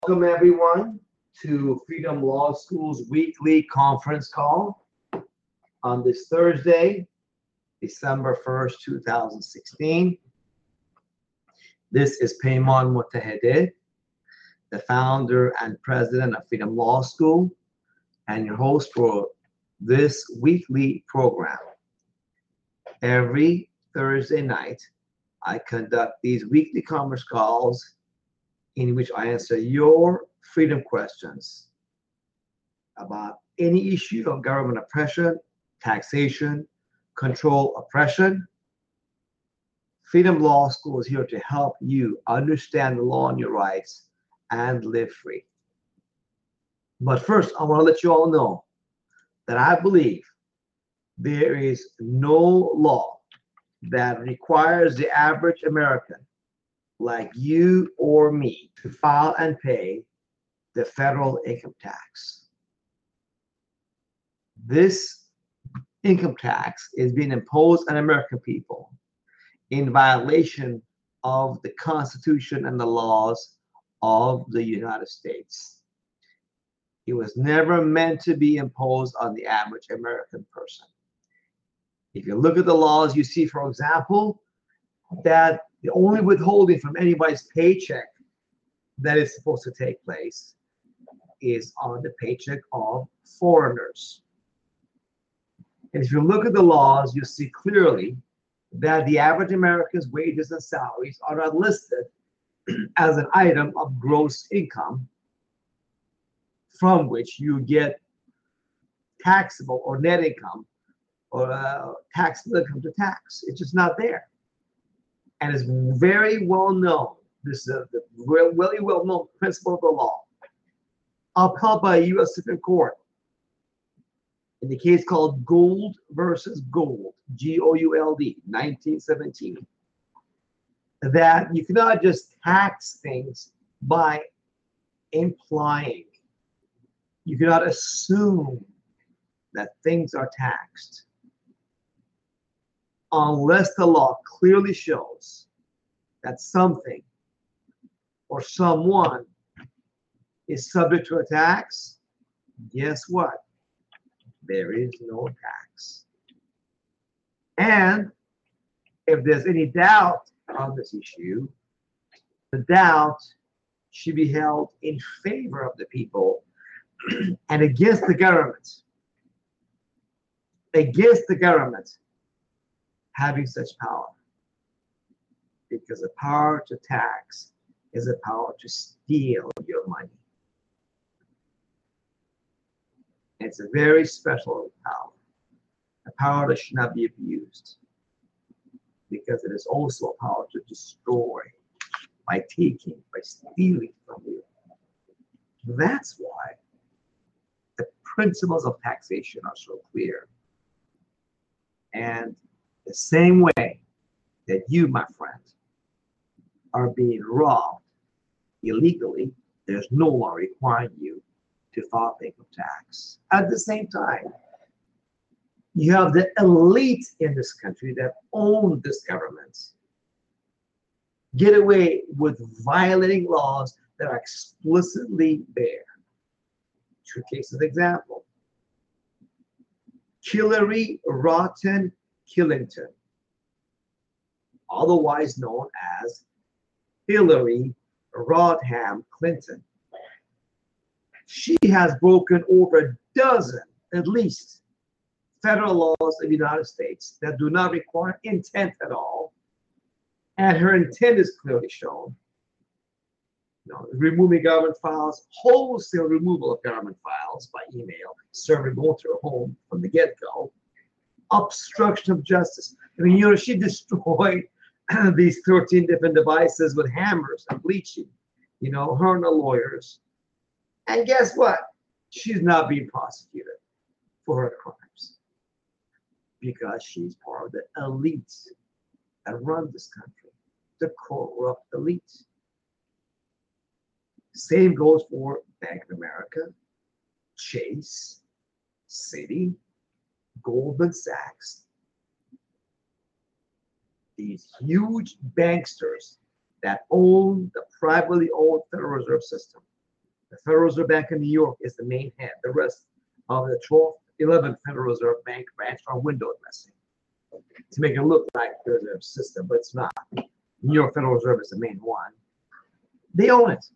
Welcome everyone to Freedom Law School's weekly conference call on this Thursday, December 1st, 2016. This is Payman Mutahedeh, the founder and president of Freedom Law School, and your host for this weekly program. Every Thursday night, I conduct these weekly conference calls in which I answer your freedom questions about any issue of government oppression, taxation, control, oppression. Freedom Law School is here to help you understand the law and your rights and live free. But first, I want to let you all know that I believe there is no law that requires the average American like you or me to file and pay the federal income tax. This income tax is being imposed on American people in violation of the Constitution and the laws of the United States. It was never meant to be imposed on the average American person. If you look at the laws, you see, for example, that the only withholding from anybody's paycheck that is supposed to take place is on the paycheck of foreigners. And if you look at the laws, you see clearly that the average American's wages and salaries are not listed as an item of gross income from which you get taxable or net income or taxable income to tax. It's just not there. And it's very well known. This is a really well known principle of the law, upheld by a U.S. Supreme Court in the case called Gould versus Gould, Gould, 1917, that you cannot just tax things by implying. You cannot assume that things are taxed unless the law clearly shows that something or someone is subject to a tax. Guess what? There is no tax. And if there's any doubt on this issue, the doubt should be held in favor of the people and against the government. Against the government having such power, because the power to tax is a power to steal your money. It's a very special power, a power that should not be abused, because it is also a power to destroy by taking, by stealing from you. That's why the principles of taxation are so clear. And the same way that you, my friend, are being robbed illegally, there's no law requiring you to file income tax. At the same time, you have the elite in this country that own this government get away with violating laws that are explicitly there. Two cases of example. Hillary Rotten Clinton, otherwise known as Hillary Rodham Clinton. She has broken over a dozen, at least, federal laws of the United States that do not require intent at all. And her intent is clearly shown. Removing government files, wholesale removal of government files by email, server going to her home from the get-go. Obstruction of justice. I mean, she destroyed these 13 different devices with hammers and bleaching, her and the lawyers. And guess what? She's not being prosecuted for her crimes because she's part of the elite that run this country, the corrupt elite. Same goes for Bank of America, Chase, Citi, Goldman Sachs. These huge banksters that own the privately owned Federal Reserve System The Federal Reserve Bank in New York is the main head. The rest of the 12, 11 Federal Reserve Bank branch are window dressing to make it look like there's a system, but it's not. New York Federal Reserve is the main one. They own it.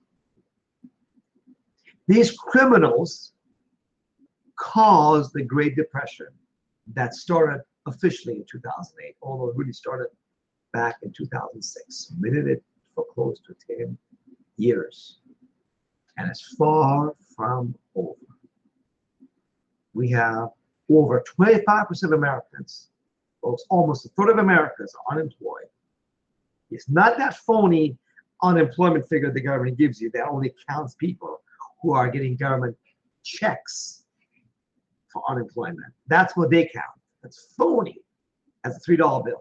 These criminals caused the Great Depression that started officially in 2008, although it really started back in 2006. We did it for close to 10 years. And it's far from over. We have over 25% of Americans, folks, almost a third of Americans are unemployed. It's not that phony unemployment figure the government gives you that only counts people who are getting government checks for unemployment. That's what they count. That's phony as a $3 bill.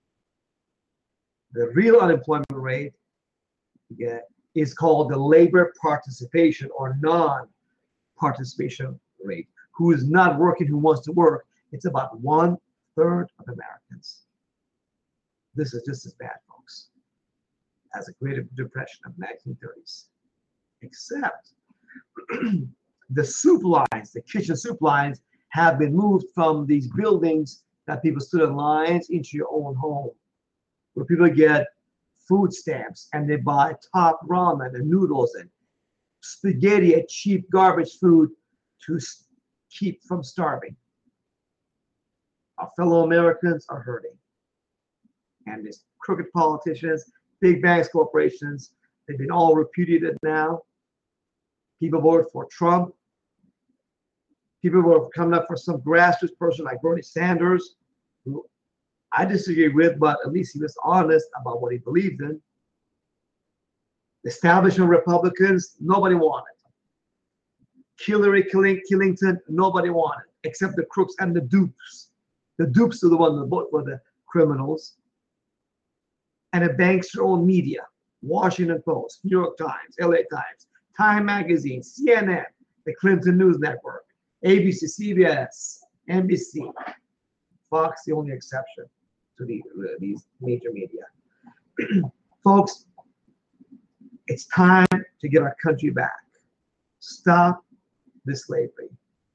The real unemployment rate is called the labor participation or non-participation rate. Who is not working, who wants to work. It's about 1/3 of Americans. This is just as bad, folks, as the Great Depression of 1930s. Except the soup lines, the kitchen soup lines, have been moved from these buildings that people stood in lines into your own home, where people get food stamps and they buy top ramen and noodles and spaghetti and cheap garbage food to keep from starving. Our fellow Americans are hurting. And these crooked politicians, big banks, corporations, they've been all repudiated now. People voted for Trump. People were coming up for some grassroots person like Bernie Sanders, who I disagree with, but at least he was honest about what he believed in. The establishment Republicans, nobody wanted. Hillary Clinton, nobody wanted, except the crooks and the dupes. The dupes are the ones that vote for the criminals. And it banks their own media. Washington Post, New York Times, LA Times, Time Magazine, CNN, the Clinton News Network, ABC, CBS, NBC, Fox, the only exception to these major media. Folks, it's time to get our country back. Stop the slavery.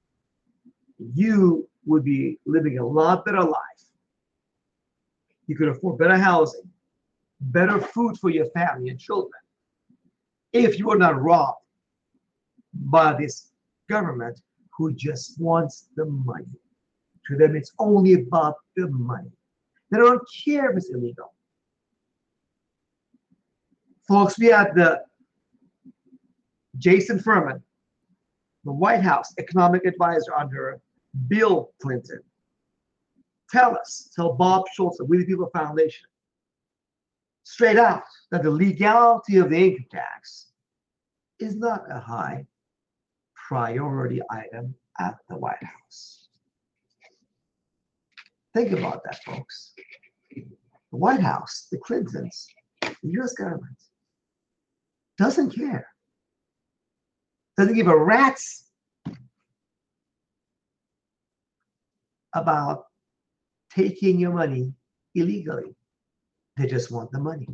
You would be living a lot better life. You could afford better housing, better food for your family and children if you were not robbed by this government who just wants the money. To them, it's only about the money. They don't care if it's illegal. Folks, we had the Jason Furman, the White House economic advisor under Bill Clinton. Tell Bob Schultz of We the People Foundation straight out that the legality of the income tax is not a high priority item at the White House. Think about that, folks. The White House, the Clintons, the U.S. government doesn't care. Doesn't give a rat's about taking your money illegally. They just want the money.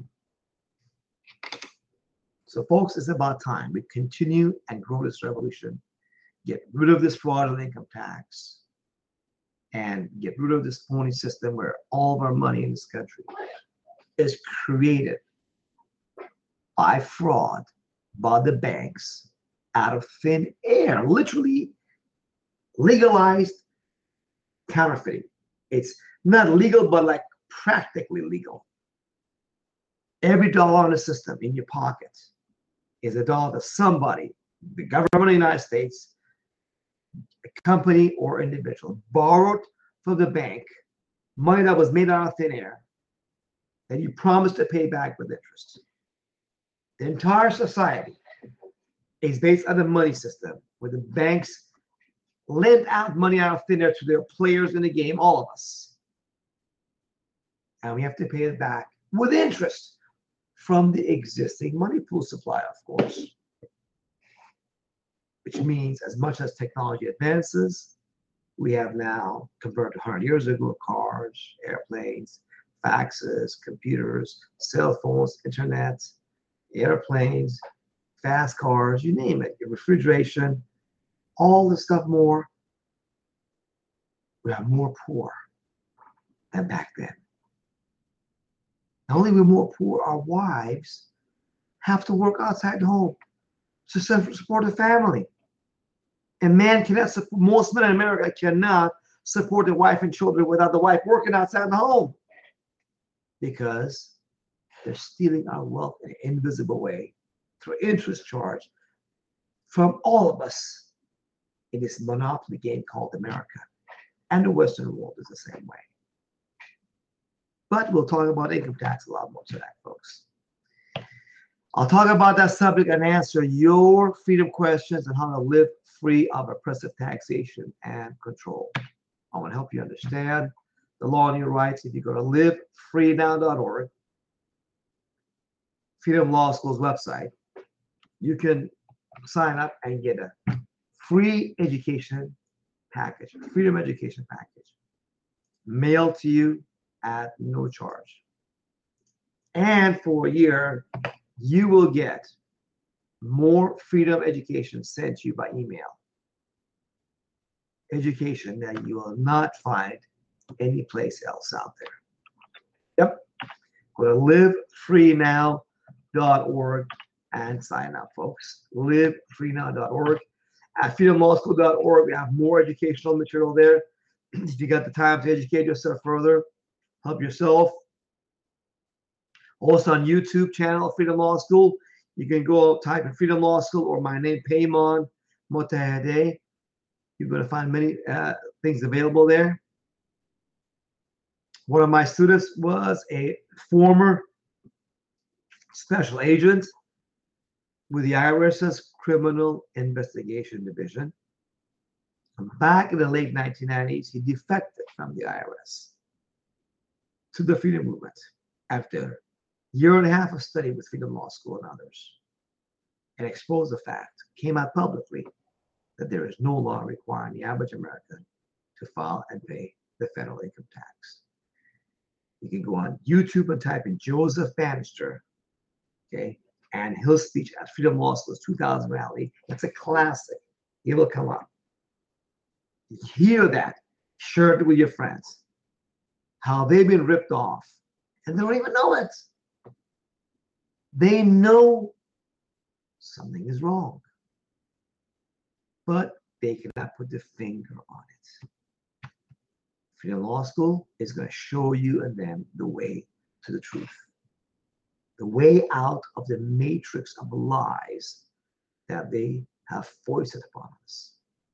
So, folks, it's about time we continue and grow this revolution, get rid of this fraudulent income tax, and get rid of this phony system where all of our money in this country is created by fraud, by the banks, out of thin air, literally legalized counterfeiting. It's not legal, but like practically legal. Every dollar in the system in your pocket is a dollar that somebody, the government of the United States, a company or individual, borrowed from the bank, money that was made out of thin air, that you promised to pay back with interest. The entire society is based on the money system, where the banks lend out money out of thin air to their players in the game, all of us. And we have to pay it back with interest from the existing money pool supply, of course. Which means as much as technology advances, we have now, compared to 100 years ago, cars, airplanes, faxes, computers, cell phones, internet, airplanes, fast cars, you name it, your refrigeration, all the stuff more. We are more poor than back then. Not only are we more poor, our wives have to work outside the home to support the family. And man cannot support, most men in America cannot support their wife and children without the wife working outside the home, because they're stealing our wealth in an invisible way through interest charge from all of us in this monopoly game called America. And the Western world is the same way. But we'll talk about income tax a lot more tonight, folks. I'll talk about that subject and answer your freedom questions on how to live free of oppressive taxation and control. I want to help you understand the law and your rights. If you go to livefreenow.org, Freedom Law School's website, you can sign up and get a free education package, a freedom education package, mailed to you at no charge. And for a year, you will get more freedom education sent to you by email. Education that you will not find anyplace else out there. Yep. Go to livefreenow.org and sign up, folks. Livefreenow.org. At freedomlawschool.org, we have more educational material there. If you got the time to educate yourself further, help yourself. Also on YouTube channel, Freedom Law School, you can go type in Freedom Law School or my name, Payman Motahade. You're going to find many things available there. One of my students was a former special agent with the IRS's Criminal Investigation Division. And back in the late 1990s, he defected from the IRS to the freedom movement after a year and a half of study with Freedom Law School and others, and exposed the fact, came out publicly, that there is no law requiring the average American to file and pay the federal income tax. You can go on YouTube and type in Joseph Bannister, okay, and his speech at Freedom Law School's 2000 rally. It's a classic. It will come up. You hear that, share it with your friends, how they've been ripped off, and they don't even know it. They know something is wrong, but they cannot put their finger on it. Freedom Law School is going to show you and them the way to the truth, the way out of the matrix of lies that they have foisted upon us.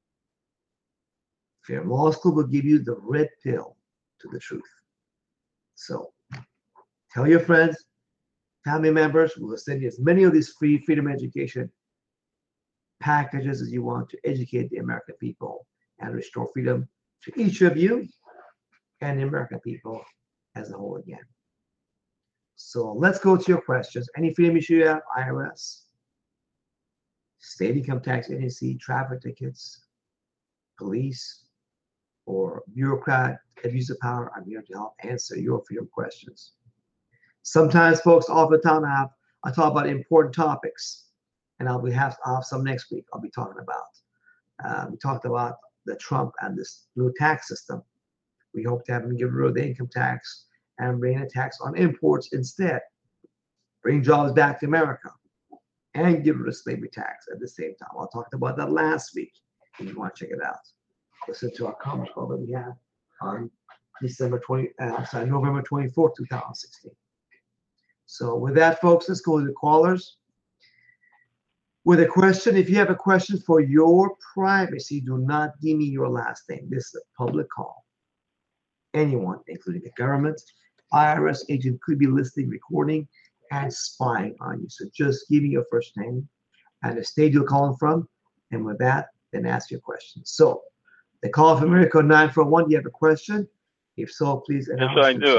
Freedom Law School will give you the red pill to the truth. So tell your friends, family members. We will send you as many of these free freedom education packages as you want to educate the American people and restore freedom to each of you and the American people as a whole again. So let's go to your questions. Any freedom issue you have, IRS, state income tax agency, traffic tickets, police, or bureaucrat abuse of power, I'm here to help answer your freedom questions. Sometimes, folks, oftentimes I talk about important topics, and I'll have some next week I'll be talking about. We talked about the Trump and this new tax system. We hope to have him get rid of the income tax and bring a tax on imports instead. Bring jobs back to America and get rid of slavery tax at the same time. I talked about that last week. If you want to check it out, listen to our conference call that we had on November 24th, 2016. So with that, folks, let's go to the callers. With a question, if you have a question for your privacy, do not give me your last name. This is a public call. Anyone, including the government, IRS agent could be listening, recording, and spying on you. So just give me your first name and the state you're calling from. And with that, then ask your question. So the call from America 941, do you have a question? If so, please announce. Yes, I do.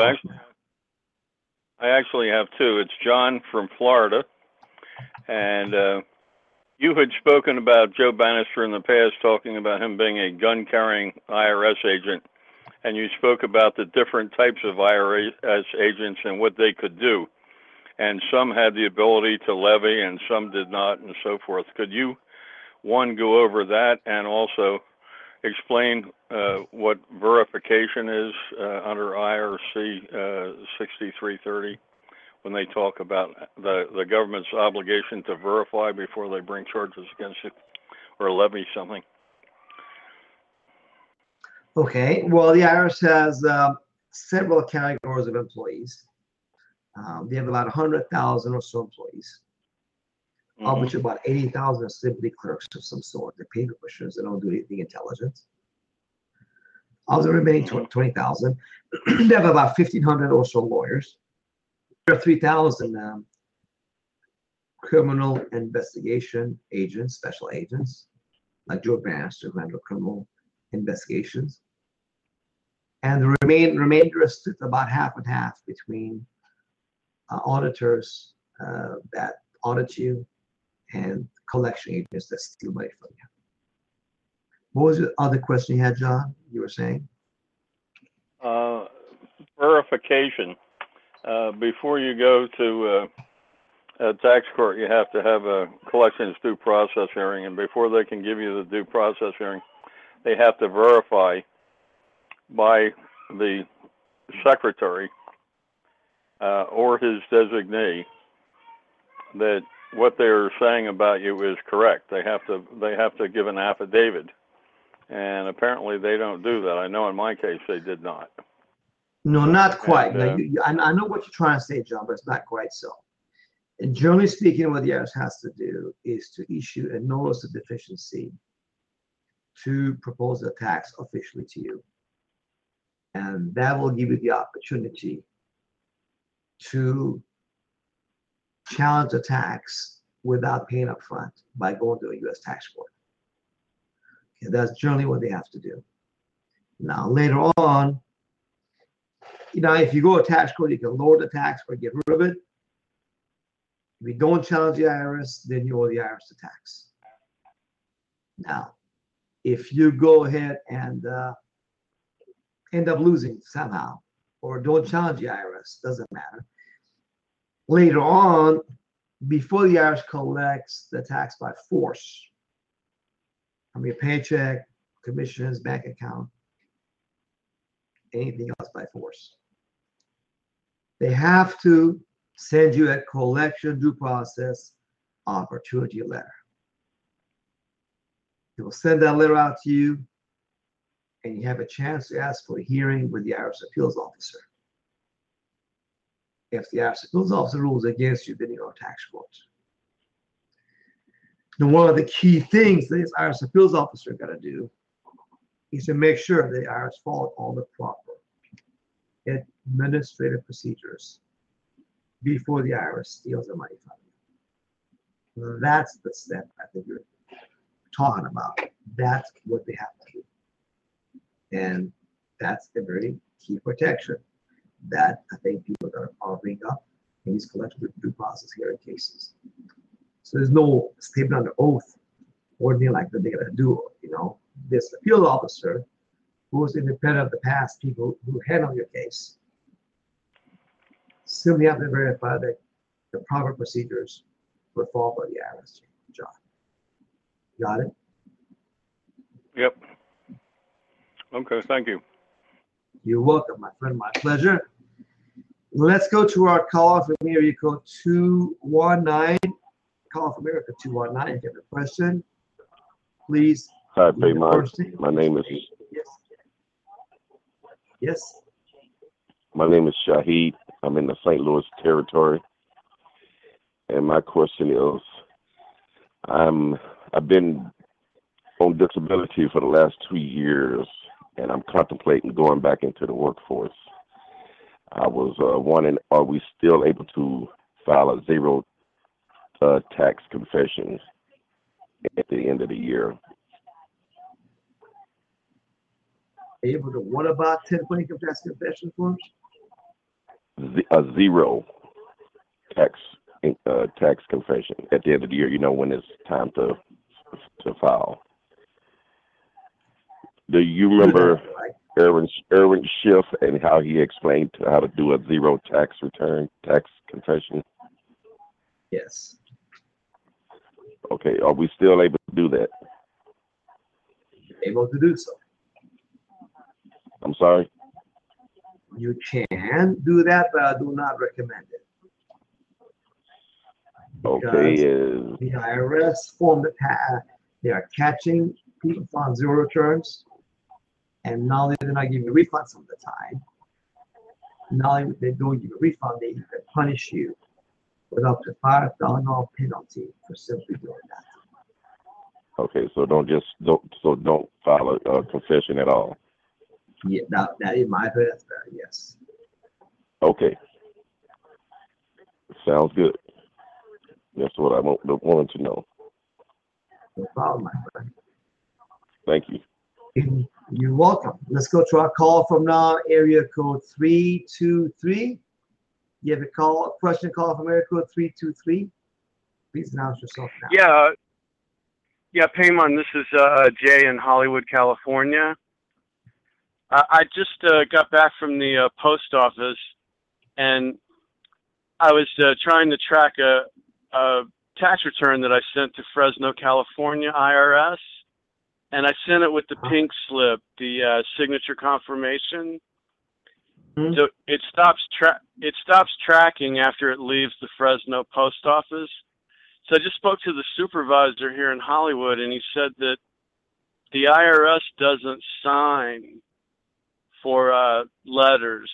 I actually have two. It's John from Florida. And you had spoken about Joe Bannister in the past, talking about him being a gun-carrying IRS agent. And you spoke about the different types of IRS agents and what they could do. and some had the ability to levy and some did not, and so forth. Could you, one, go over that and also explain what verification is under IRC 6330 when they talk about the government's obligation to verify before they bring charges against you or levy something? Okay, well, the IRS has several categories of employees. They have about 100,000 or so employees, of which about 80,000 are simply clerks of some sort. They're paper pushers. They don't do anything intelligent. Of the remaining 20,000, they have about 1,500 or so lawyers. There are 3,000 criminal investigation agents, special agents, like Joe Bannister, who handle criminal investigations. And the remainder is split about half and half between auditors that audit you and collection agents that steal money from you. What was the other question you had, John? You were saying? Verification. Before you go to a tax court, you have to have a collections due process hearing, and before they can give you the due process hearing, they have to verify by the secretary or his designee that what they're saying about you is correct. They have to give an affidavit, and apparently they don't do that. I know in my case they did not. No, not quite. I know what you're trying to say, John, but it's not quite so. And generally speaking, what the IRS has to do is to issue a notice of deficiency to propose a tax officially to you. And that will give you the opportunity to challenge the tax without paying up front by going to a U.S. tax court. Okay, that's generally what they have to do. Now, later on, if you go to tax court, you can lower the tax or get rid of it. If you don't challenge the IRS, then you owe the IRS the tax. Now, if you go ahead and end up losing somehow, or don't challenge the IRS, doesn't matter. Later on, before the IRS collects the tax by force, from your paycheck, commissions, bank account, anything else by force, they have to send you a collection due process opportunity letter. They will send that letter out to you, and you have a chance to ask for a hearing with the IRS appeals officer. If the IRS appeals officer rules against you, then you go to tax court. Now, one of the key things that this IRS appeals officer got to do is to make sure the IRS followed all the proper administrative procedures before the IRS steals the money from you. That's the step I think you're talking about. That's what they have to do. And that's a very key protection that I think people are following up in these collective due process hearing cases. So there's no statement under oath or anything like that they're going to do. This appeal officer, who is independent of the past people who handle your case, simply have to verify that the proper procedures were followed by the IRS. John, got it? Yep. Okay, thank you. You're welcome, my friend. My pleasure. Let's go to our caller from area code 219. Call from America 219. If you have a question, please. Hi, Paymon. My name is. Yes. My name is Shahid. I'm in the St. Louis territory, and my question is, I've been on disability for the last 2 years, and I'm contemplating going back into the workforce. I was wondering, are we still able to file a zero tax confession at the end of the year? Able to what about 1020 income tax confession forms? A zero tax confession at the end of the year. When it's time to file. Do you remember Erwin Schiff and how he explained how to do a zero tax confession? Yes. Okay, are we still able to do that? Able to do so. I'm sorry? You can do that, but I do not recommend it. Okay, Because the IRS formed the they are catching people on zero returns, and not only they're not giving you refunds some of the time, not only they don't give you a refund, they even punish you with up to $5,000 penalty for simply doing that. okay, so don't file a confession at all. Yeah, that in my opinion, that's fair. Yes. Okay, sounds good. That's what I wanted to know. No problem, my friend. Thank you. You're welcome. Let's go to our call from now, area code 323. You have a question call from area code 323. Please announce yourself now. Yeah, Paymon, this is Jay in Hollywood, California. I just got back from the post office, and I was trying to track a tax return that I sent to Fresno, California IRS, and I sent it with the pink slip, the signature confirmation. Mm-hmm. So it stops tracking after it leaves the Fresno post office. So I just spoke to the supervisor here in Hollywood, and he said that the IRS doesn't sign for letters,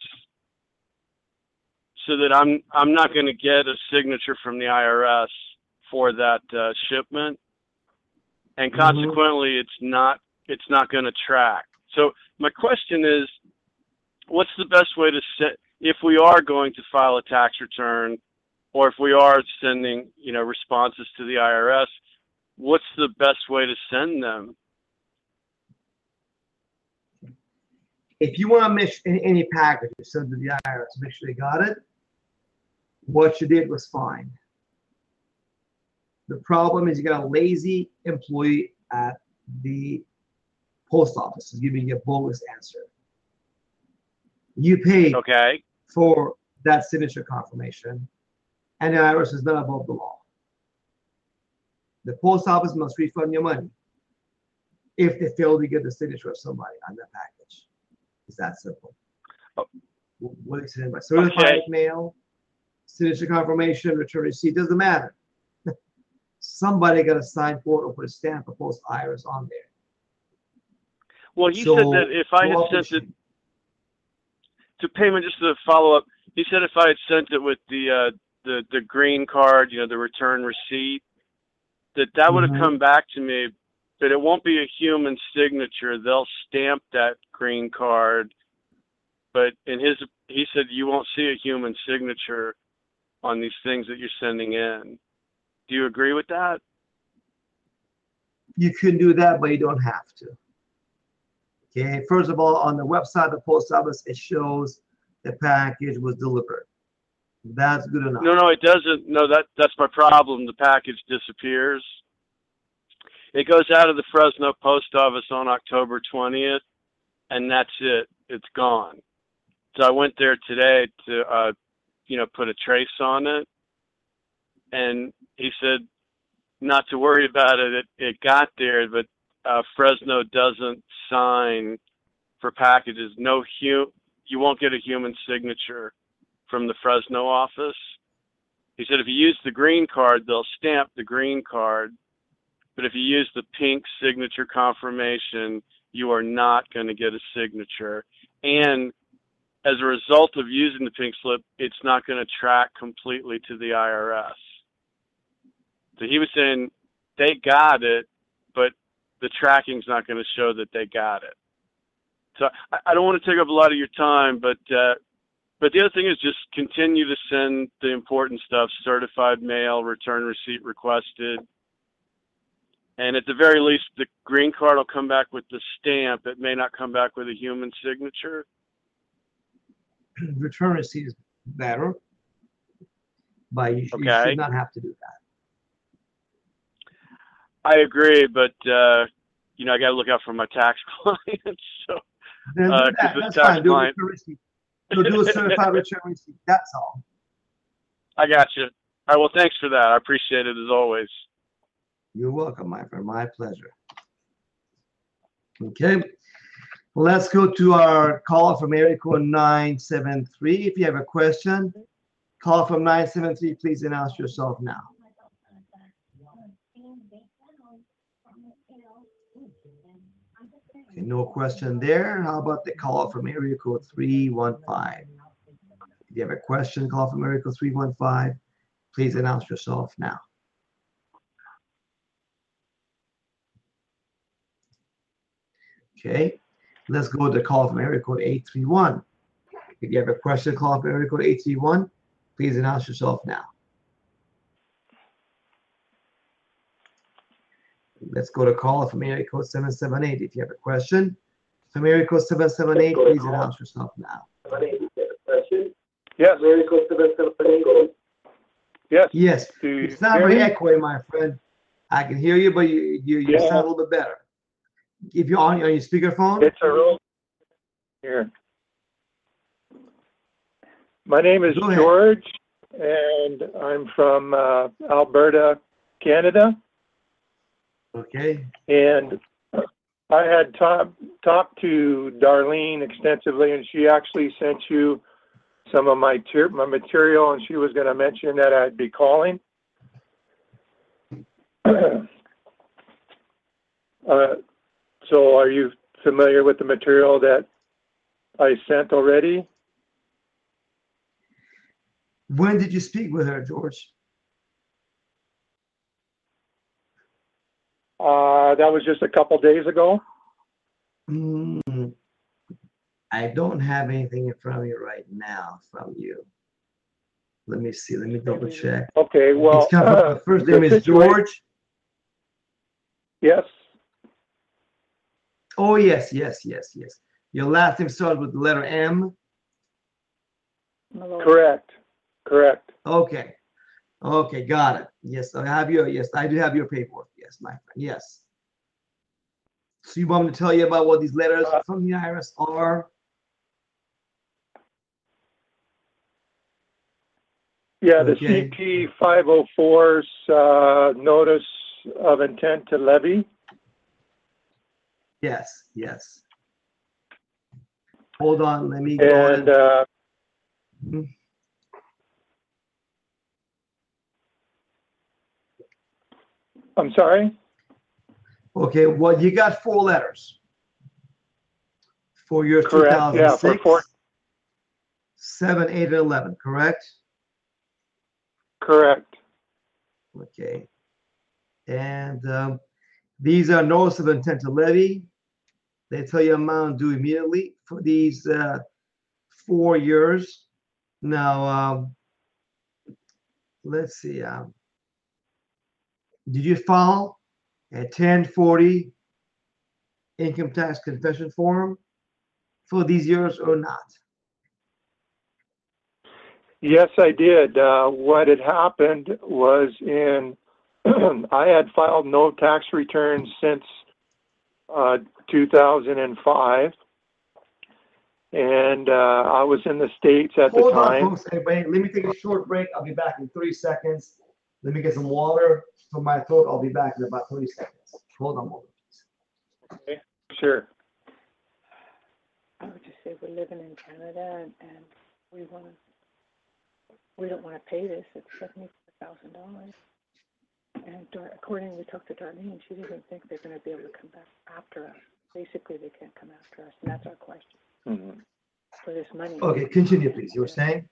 so that I'm not going to get a signature from the IRS for that shipment, and consequently it's not going to track. So my question is, what's the best way to set, if we are going to file a tax return, or if we are sending responses to the IRS, what's the best way to send them? If you want to make any package send to the IRS, make sure they got it. What you did was fine. The problem is you got a lazy employee at the post office who's giving you a bogus answer. You paid for that signature confirmation, and the IRS is not above the law. The post office must refund your money if they fail to get the signature of somebody on that package. It's that simple. What is it by certified mail, signature confirmation, return receipt, doesn't matter. Somebody got to sign for it or put a stamp of post IRS on there. Well, he said that if I had sent it to Payment, just to follow up, he said if I had sent it with the green card, the return receipt, that would have come back to me, but it won't be a human signature. They'll stamp that green card, but he said you won't see a human signature on these things that you're sending in. Do you agree with that? You can do that, but you don't have to. Okay, first of all, on the website of the post office, it shows the package was delivered. That's good enough. No, it doesn't. No, that's my problem. The package disappears. It goes out of the Fresno post office on October 20th, and that's it. It's gone. So I went there today to, put a trace on it, and he said not to worry about it. It got there, but Fresno doesn't sign for packages. You won't get a human signature from the Fresno office. He said if you use the green card, they'll stamp the green card. But if you use the pink signature confirmation, you are not going to get a signature. And as a result of using the pink slip, it's not going to track completely to the IRS. So he was saying they got it, but the tracking's not going to show that they got it. So I don't want to take up a lot of your time, but the other thing is just continue to send the important stuff, certified mail, return receipt requested. And at the very least, the green card will come back with the stamp. It may not come back with a human signature. Return receipt is better, but you should not have to do that. I agree, but I got to look out for my tax clients. So, then do that. That's fine. Do a return receipt. So do a certified return receipt. That's all. I got you. All right. Well, thanks for that. I appreciate it as always. You're welcome, my friend. My pleasure. Okay. Let's go to our call from area code 973. If you have a question, call from 973. Please announce yourself now. Okay, no question there. How about the call from area code 315? If you have a question, call from area code 315. Please announce yourself now. Okay, let's go to the call from area code 831. If you have a question, call from area code 831. Please announce yourself now. Let's go to call from area code 778. If you have a question from area code 778, please announce yourself now. Yes. Area code 778. Yes. Yes, Do you it's not hear very me? echoey, my friend. I can hear you, but you Yeah. sound a little bit better. If you're on your speakerphone, It's a real here. My name is Go ahead. George, and I'm from Alberta, Canada. okay. And I had talked to Darlene extensively, and she actually sent you some of my material, and she was going to mention that I'd be calling. So are you familiar with the material that I sent already? When did you speak with her, George? That was just a couple days ago. I don't have anything in front of me right now from you. Let me see. Let me double check. Okay, well, It's come from, the first the name is situation- George. Yes, Oh, yes. Your last name starts with the letter M. correct. Okay, got it. Yes, I have your. Yes, I do have your paperwork. Yes, my friend. Yes. So you want me to tell you about what these letters from the IRS are? Yeah, the Okay. CP 504's notice of intent to levy. Yes. Hold on, let me go And I'm sorry? Okay, well, you got 4 letters for your Correct, yeah, 2006, for 7, 8, and 11, correct? correct. Okay. And these are notice of intent to levy. They tell you amount due immediately for these 4 years. Now, let's see. Did you file a 1040 income tax confession form for these years or not? Yes, I did. What had happened was I had filed no tax returns since 2005. And I was in the States at the Hold on, time. folks. Hey, wait, let me take a short break. I'll be back in 30 seconds. Let me get some water from my throat. I'll be back in about 30 seconds. Hold on a moment, please. Okay, sure. I would just say we're living in Canada and we don't want to pay this. It's $74,000. And according we talked to Darlene, she doesn't think they're going to be able to come back after us. Basically, they can't come after us, and that's our question for this money. Okay, continue, please. You were saying?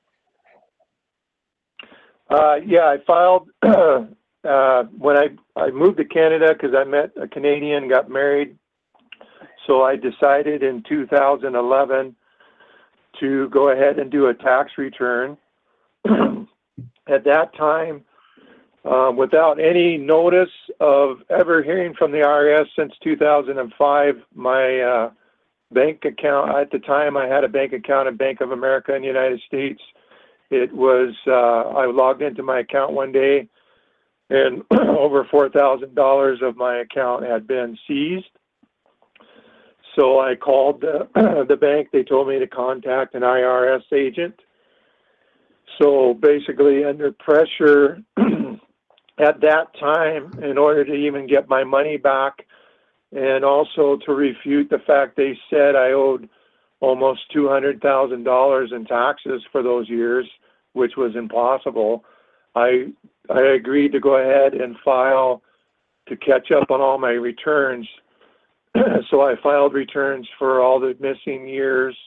Yeah, I filed when I moved to Canada because I met a Canadian, got married. So I decided in 2011 to go ahead and do a tax return. At that time, without any notice of ever hearing from the IRS since 2005, my bank account, at the time I had a bank account at Bank of America in the United States. It was, I logged into my account one day and over $4,000 of my account had been seized. So I called the bank. They told me to contact an IRS agent. So basically, under pressure at that time, in order to even get my money back, and also to refute the fact they said I owed almost $200,000 in taxes for those years, which was impossible, I agreed to go ahead and file to catch up on all my returns. So I filed returns for all the missing years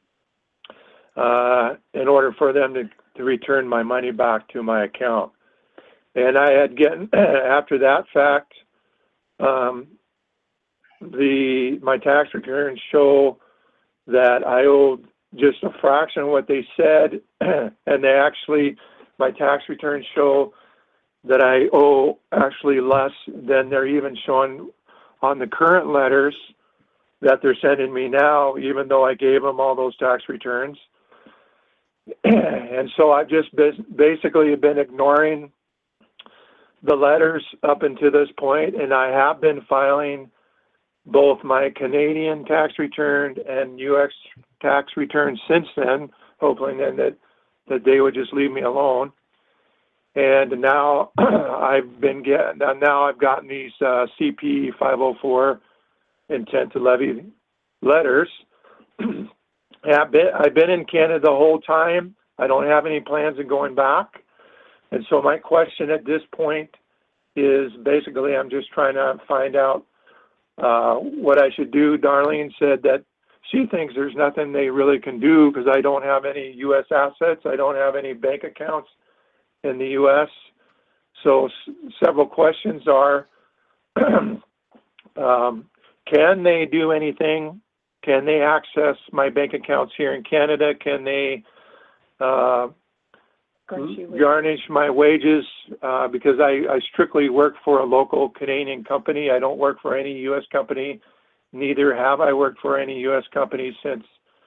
in order for them to return my money back to my account. And I had gotten, after that fact, my tax returns show that I owed just a fraction of what they said, and they actually, my tax returns show that I owe actually less than they're even showing on the current letters that they're sending me now, even though I gave them all those tax returns. And so I've just basically been ignoring the letters up until this point, and I have been filing both my Canadian tax return and U.S. tax return since then, hoping then that they would just leave me alone. And now I've gotten these CP 504 intent to levy letters. I've been in Canada the whole time. I don't have any plans of going back. And so my question at this point is basically I'm just trying to find out what I should do. Darlene said that she thinks there's nothing they really can do because I don't have any U.S. assets. I don't have any bank accounts in the U.S. So several questions are, can they do anything? Can they access my bank accounts here in Canada? Can they garnish my wages? Because I strictly work for a local Canadian company. I don't work for any U.S. company. Neither have I worked for any U.S. company since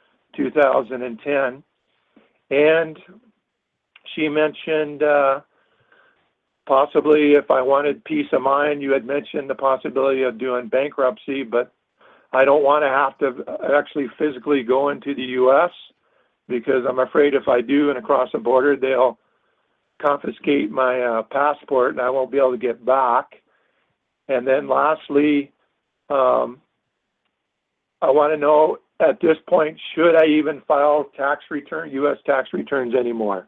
2010. And she mentioned possibly if I wanted peace of mind, you had mentioned the possibility of doing bankruptcy, but I don't want to have to actually physically go into the U.S. because I'm afraid if I do and across the border, they'll confiscate my passport and I won't be able to get back. And then lastly, I want to know at this point, should I even file U.S. tax returns anymore?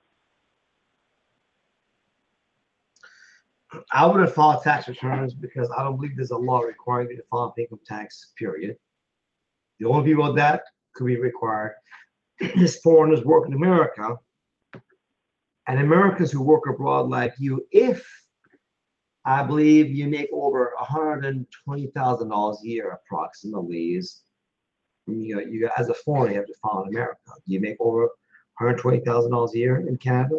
I wouldn't file tax returns because I don't believe there's a law requiring you to file income tax, period. The only people that could be required is foreigners working in America and Americans who work abroad like you, if I believe you make over $120,000 a year approximately, you as a foreigner you have to file in America. Do you make over $120,000 a year in Canada?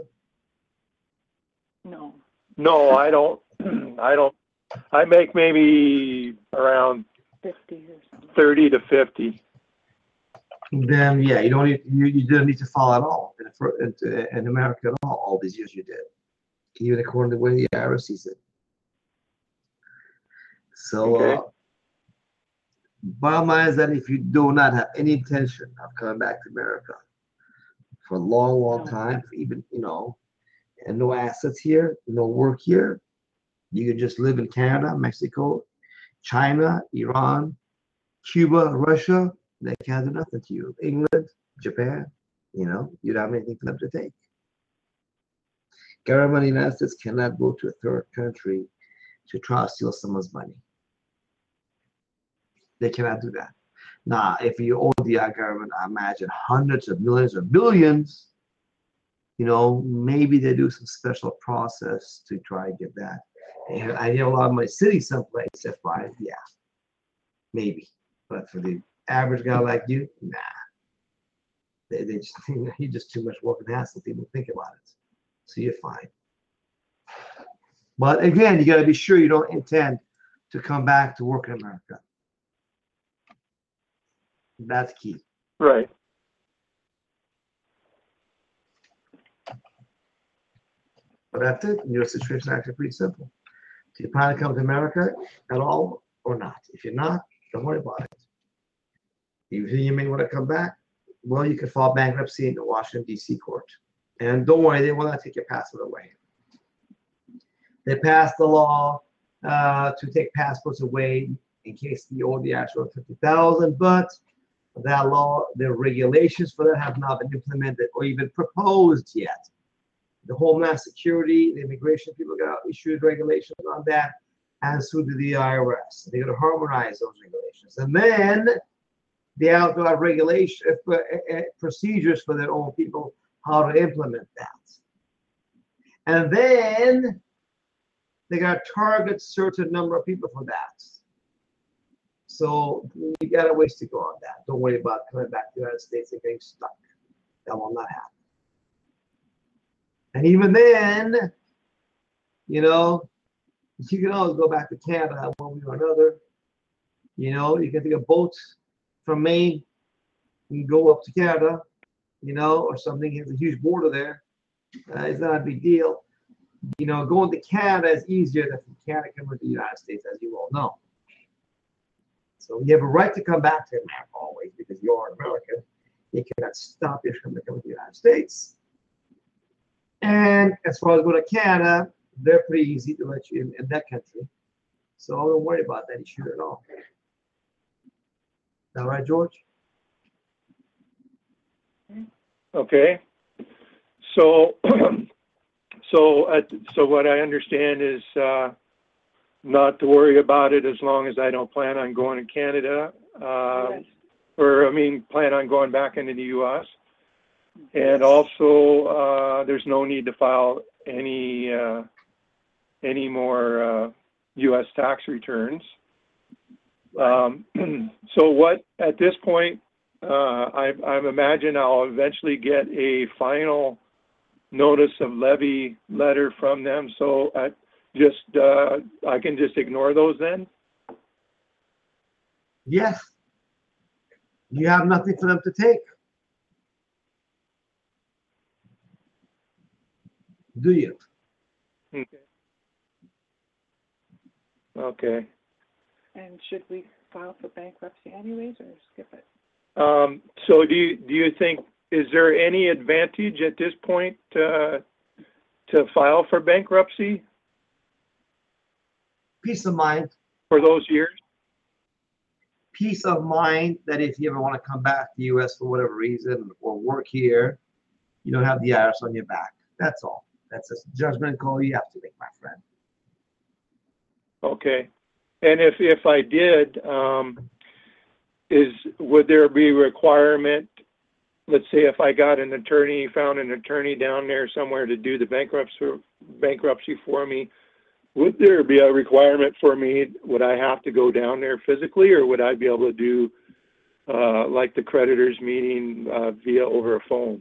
No. No, I don't. I make maybe around 50 or something. 30 to 50. Then yeah, you didn't need to file at all in America at all these years you did, even according to the way the IRS sees it. So Okay. bottom line is that if you do not have any intention of coming back to America for a long time, even and no assets here, no work here, you can just live in Canada, Mexico, China, Iran, Cuba, Russia. They can't do nothing to you. England, Japan, you don't have anything for them to take. Government of the United States cannot go to a third country to try to steal someone's money. They cannot do that. Now, if you owe the government, I imagine hundreds of millions or billions, maybe they do some special process to try and get that. And I know a lot of money sitting someplace, that's why, yeah, maybe. But for the average guy like you, nah. They just think you're just too much work and hassle to even think about it. So you're fine. But again, you got to be sure you don't intend to come back to work in America. That's key. Right. But that's it. Your situation is actually pretty simple. Do you plan to come to America at all or not? If you're not, don't worry about it. If you may want to come back, well, you can file bankruptcy in the Washington, D.C. court. And don't worry, they will not take your passport away. They passed the law to take passports away in case you owe the actual 50,000, but that law, the regulations for that have not been implemented or even proposed yet. The Homeland Security, the immigration people got issued regulations on that, and so did the IRS. They're going to harmonize those regulations, and then they have to have regulation procedures for their own people how to implement that, and then they got to target certain number of people for that. So you got a ways to go on that. Don't worry about coming back to the United States and getting stuck. That will not happen. And even then, you know, you can always go back to Canada one way or another. You know, you can take a boat from Maine and go up to Canada, you know, or something. There's a huge border there. It's not a big deal. You know, going to Canada is easier than from Canada coming to the United States, as you all know. So you have a right to come back to America always because you're an American. You cannot stop you from coming to the United States. And as far as going to Canada, they're pretty easy to let you in that country. So don't worry about that issue at all. All right, George? Okay. So, so what I understand is not to worry about it as long as I don't plan on going to Canada, Yes. or I mean, plan on going back into the U.S. And also, there's no need to file any more U.S. tax returns. So what, at this point, I imagine I'll eventually get a final notice of levy letter from them. So I can just ignore those then? Yes. You have nothing for them to take. Do you? Okay. Okay. And should we file for bankruptcy anyways, or skip it? So do you think, is there any advantage at this point to file for bankruptcy Peace of mind. for those years? Peace of mind that if you ever want to come back to the U.S. for whatever reason or work here, you don't have the IRS on your back. That's all. That's a judgment call you have to make, my friend. Okay. And if I did, would there be a requirement, let's say if I got an attorney, found an attorney down there somewhere to do the bankruptcy for me, would there be a requirement for me, would I have to go down there physically, or would I be able to do like the creditors meeting via over a phone?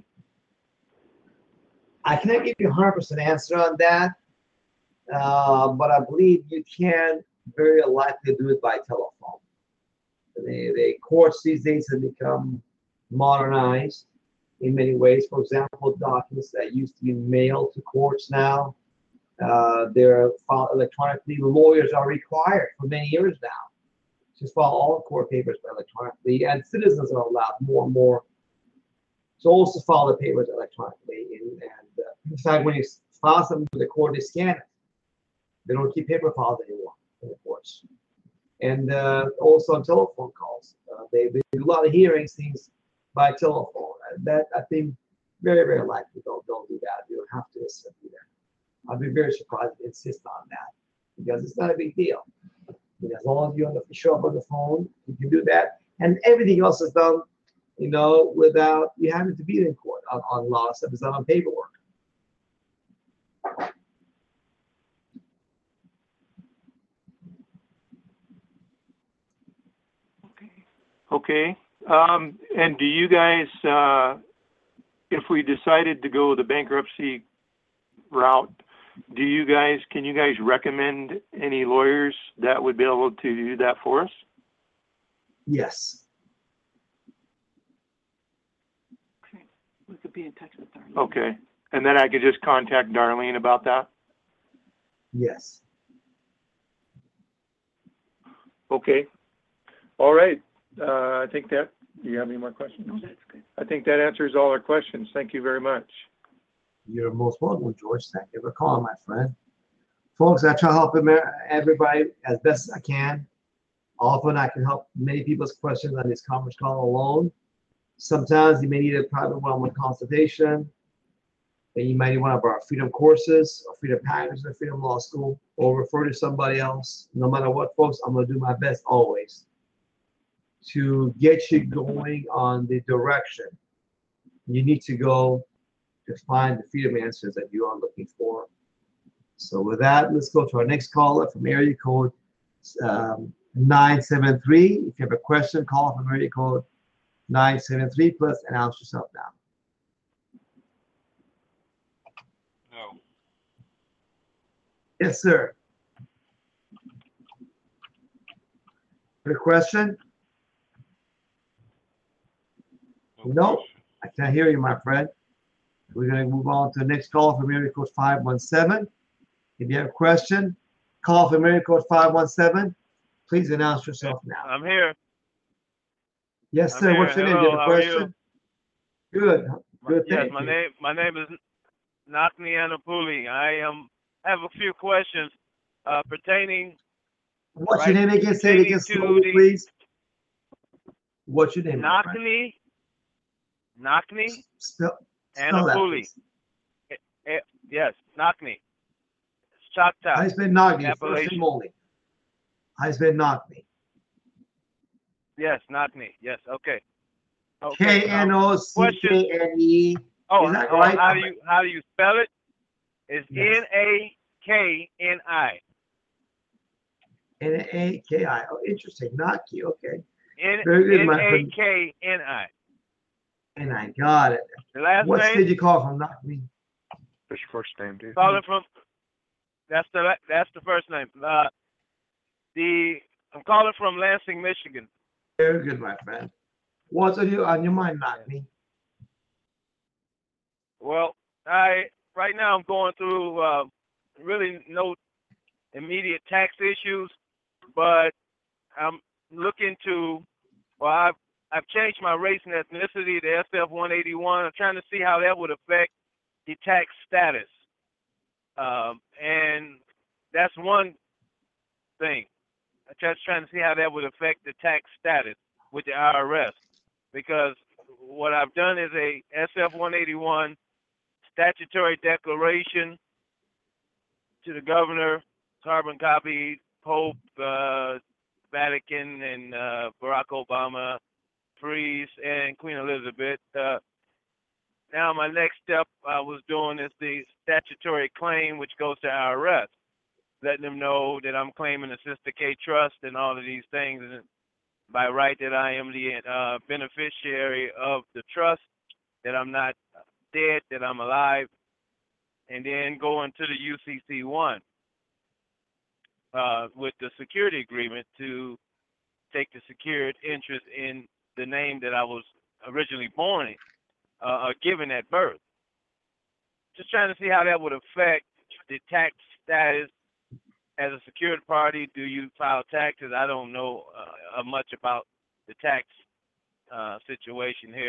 I can't give you a 100% answer on that, but I believe you can very likely do it by telephone. The courts these days have become modernized in many ways. For example, documents that used to be mailed to courts now, they're filed electronically. Lawyers are required for many years now to file all court papers electronically, and citizens are allowed more and more to also file the papers electronically. And in fact, when you file something to the court, they scan it. They don't keep paper files anymore in the courts. And also on telephone calls, they do a lot of hearings things by telephone. That I think very, very likely they'll do that. You don't have to listen to that. I'd be very surprised if they insist on that because it's not a big deal. You know, as long as you show up on the phone, you can do that, and everything else is done, you know, without you having to be in court on law stuff. It's done on paperwork. Okay. And do you guys, if we decided to go the bankruptcy route, can you guys recommend any lawyers that would be able to do that for us? Yes. Okay. We could be in touch with Darlene. Okay. And then I could just contact Darlene about that? Yes. Okay. All right. I think that, do you have any more questions? No, that's good. I think that answers all our questions. Thank you very much. You're most welcome, George. Thank you for calling, my friend. Folks, I try to help everybody as best as I can. Often I can help many people's questions on this conference call alone. Sometimes you may need a private one-on-one consultation. And you might need one of our Freedom courses or Freedom packages at Freedom Law School, or refer to somebody else. No matter what, folks, I'm going to do my best always to get you going on the direction you need to go to find the freedom answers that you are looking for. So with that, let's go to our next caller from area code 973. If you have a question, call from area code 973 plus announce yourself now. No. Yes, sir. Got a question? No, I can't hear you, my friend. We're going to move on to the next call from area code 517. If you have a question, call from area code 517. Please announce yourself now. I'm here. Yes, I'm sir. here. What's your name? Hello, You have a how are question? Good. Good. Yes, Thank you. my name is Nakni Anapuli. I have a few questions pertaining. What's your name again? Say it again slowly, please. What's your name? my friend? Nakni Spell that, Anapuli. please. Yes, Nakni. Choctaw. I spell Nagni. First Appalachian. name only. I spell Nagni. Yes, Nakni. Yes, okay. Okay. K-N-O-C-K-N-E. Oh, Is that oh, right? how do you spell it? It's Yes. Nakni. N-A-K-I. Oh, interesting. Naki. Okay. Very good, my friend. Nakni. And I got it. The last What name? state you call from? Naki? What's your first name, dude? Calling from. That's the first name. I'm calling from Lansing, Michigan. Very good, my friend. What's on your mind, Naki? Well, right now I'm going through really no immediate tax issues, but I'm looking to. Well, I've changed my race and ethnicity to SF-181. I'm trying to see how that would affect the tax status, and that's one thing. I'm just trying to see how that would affect the tax status with the IRS, because what I've done is a SF-181 statutory declaration to the governor, carbon copy, Pope, Vatican, and Barack Obama, Freeze, and Queen Elizabeth. Now my next step I was doing is the statutory claim, which goes to IRS, letting them know that I'm claiming a Sister K trust and all of these things, and by right that I am the beneficiary of the trust, that I'm not dead, that I'm alive, and then going to the UCC1 with the security agreement to take the secured interest in the name that I was originally born in, given at birth. Just trying to see how that would affect the tax status as a secured party. Do you file taxes? I don't know much about the tax situation here.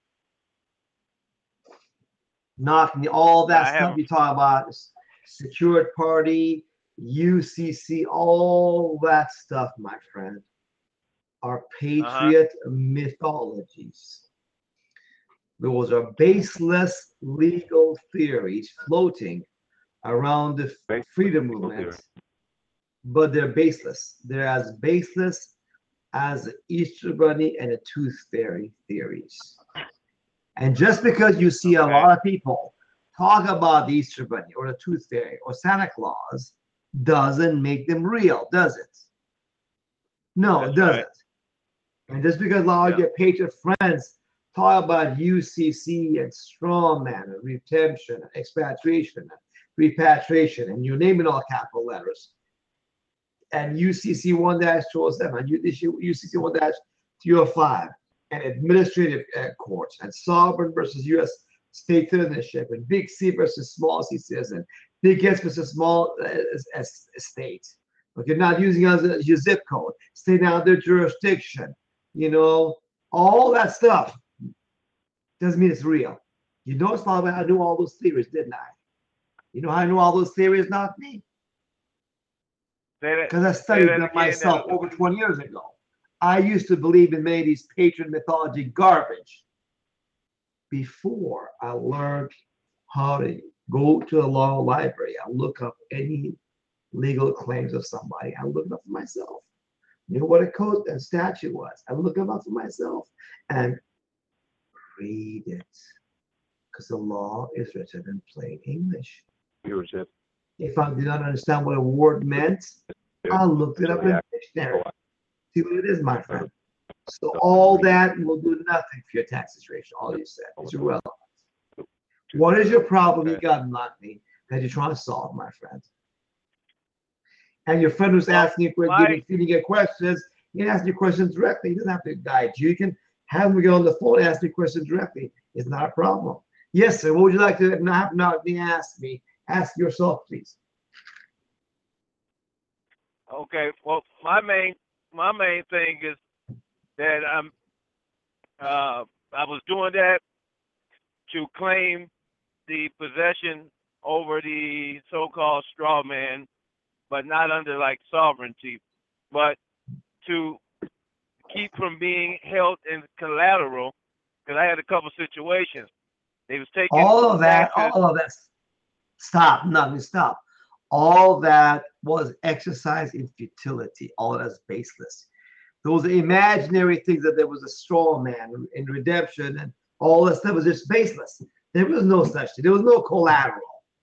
Not all that I stuff haven't- you talk about, secured party, UCC, all that stuff, my friend, are patriot mythologies. Those are baseless legal theories floating around the freedom movement, but they're baseless. They're as baseless as the Easter Bunny and the Tooth Fairy theories. And just because you see a lot of people talk about the Easter Bunny or the Tooth Fairy or Santa Claus doesn't make them real, does it? No, it doesn't. Right. And just because a lot of your patriot friends talk about UCC and strawman and redemption, and expatriation, and repatriation, and you name it all capital letters, and UCC 1-207, and UCC 1-205, and administrative courts, and sovereign versus U.S. state citizenship, and big C versus small c citizen, big S versus small state. Okay, not using as your zip code, stay down their jurisdiction, you know, all that stuff doesn't mean it's real. You notice how I knew all those theories, didn't I? You know how I knew all those theories, not me? Because I studied them myself over 20 years ago. I used to believe in many of these patron mythology garbage before I learned how to go to the law library. I look up any legal claims of somebody. I look it up for myself. Knew what a code and statute was. I look them up for myself and read it. Because the law is written in plain English. If I did not understand what a word meant, I looked it up in the dictionary. See what it is, my friend. So all that will do nothing for your tax situation. All you said is irrelevant. What is your problem you got, not me, that you're trying to solve, my friend? And your friend who's asking you for feeding your questions, you can ask your questions directly. He doesn't have to guide you. You can have him get on the phone and ask me questions directly. It's not a problem. Yes, sir. What would you like to not me ask me? Ask yourself, please. Okay. Well, my main thing is that I was doing that to claim the possession over the so-called straw man, but not under like sovereignty, but to keep from being held in collateral. Because I had a couple situations. They was taking all of that. Stop. Nothing. Stop. All that was exercise in futility. All of that's baseless. Those imaginary things that there was a straw man in redemption and all that stuff was just baseless. There was no such thing. There was no collateral.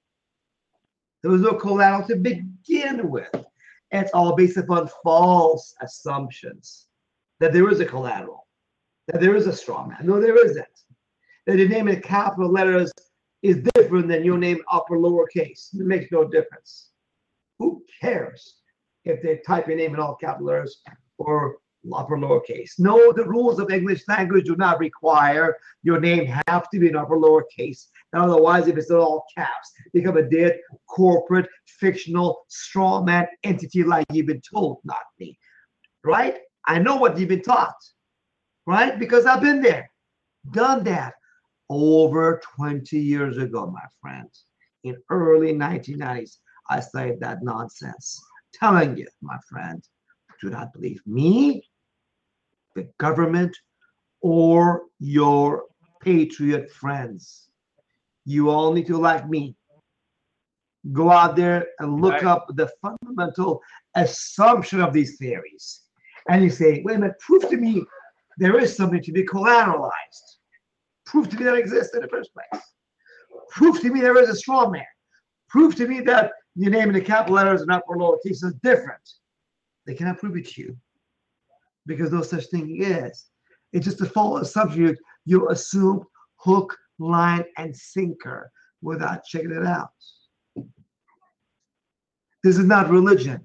There was no collateral to begin with. It's all based upon false assumptions that there is a collateral, that there is a straw man. No, there isn't. That your name in capital letters is different than your name upper lowercase. It makes no difference. Who cares if they type your name in all capital letters or upper lowercase? No, the rules of English language do not require your name have to be in upper lowercase. Otherwise, if it's in all caps, become a dead corporate fictional straw man entity like you've been told, not me. Right? I know what you've been taught. Right? Because I've been there, done that over 20 years ago, my friends. In early 1990s, I studied that nonsense. Telling you, my friend, do not believe me, the government, or your patriot friends. You all need to, like me, go out there and look up the fundamental assumption of these theories. And you say, wait a minute, prove to me there is something to be collateralized. Prove to me that exists in the first place. Prove to me there is a straw man. Prove to me that your name in the capital letters and upper lowercase is different. They cannot prove it to you because no such thing is. It's just a false assumption. You assume hook, line, and sinker without checking it out. This is not religion.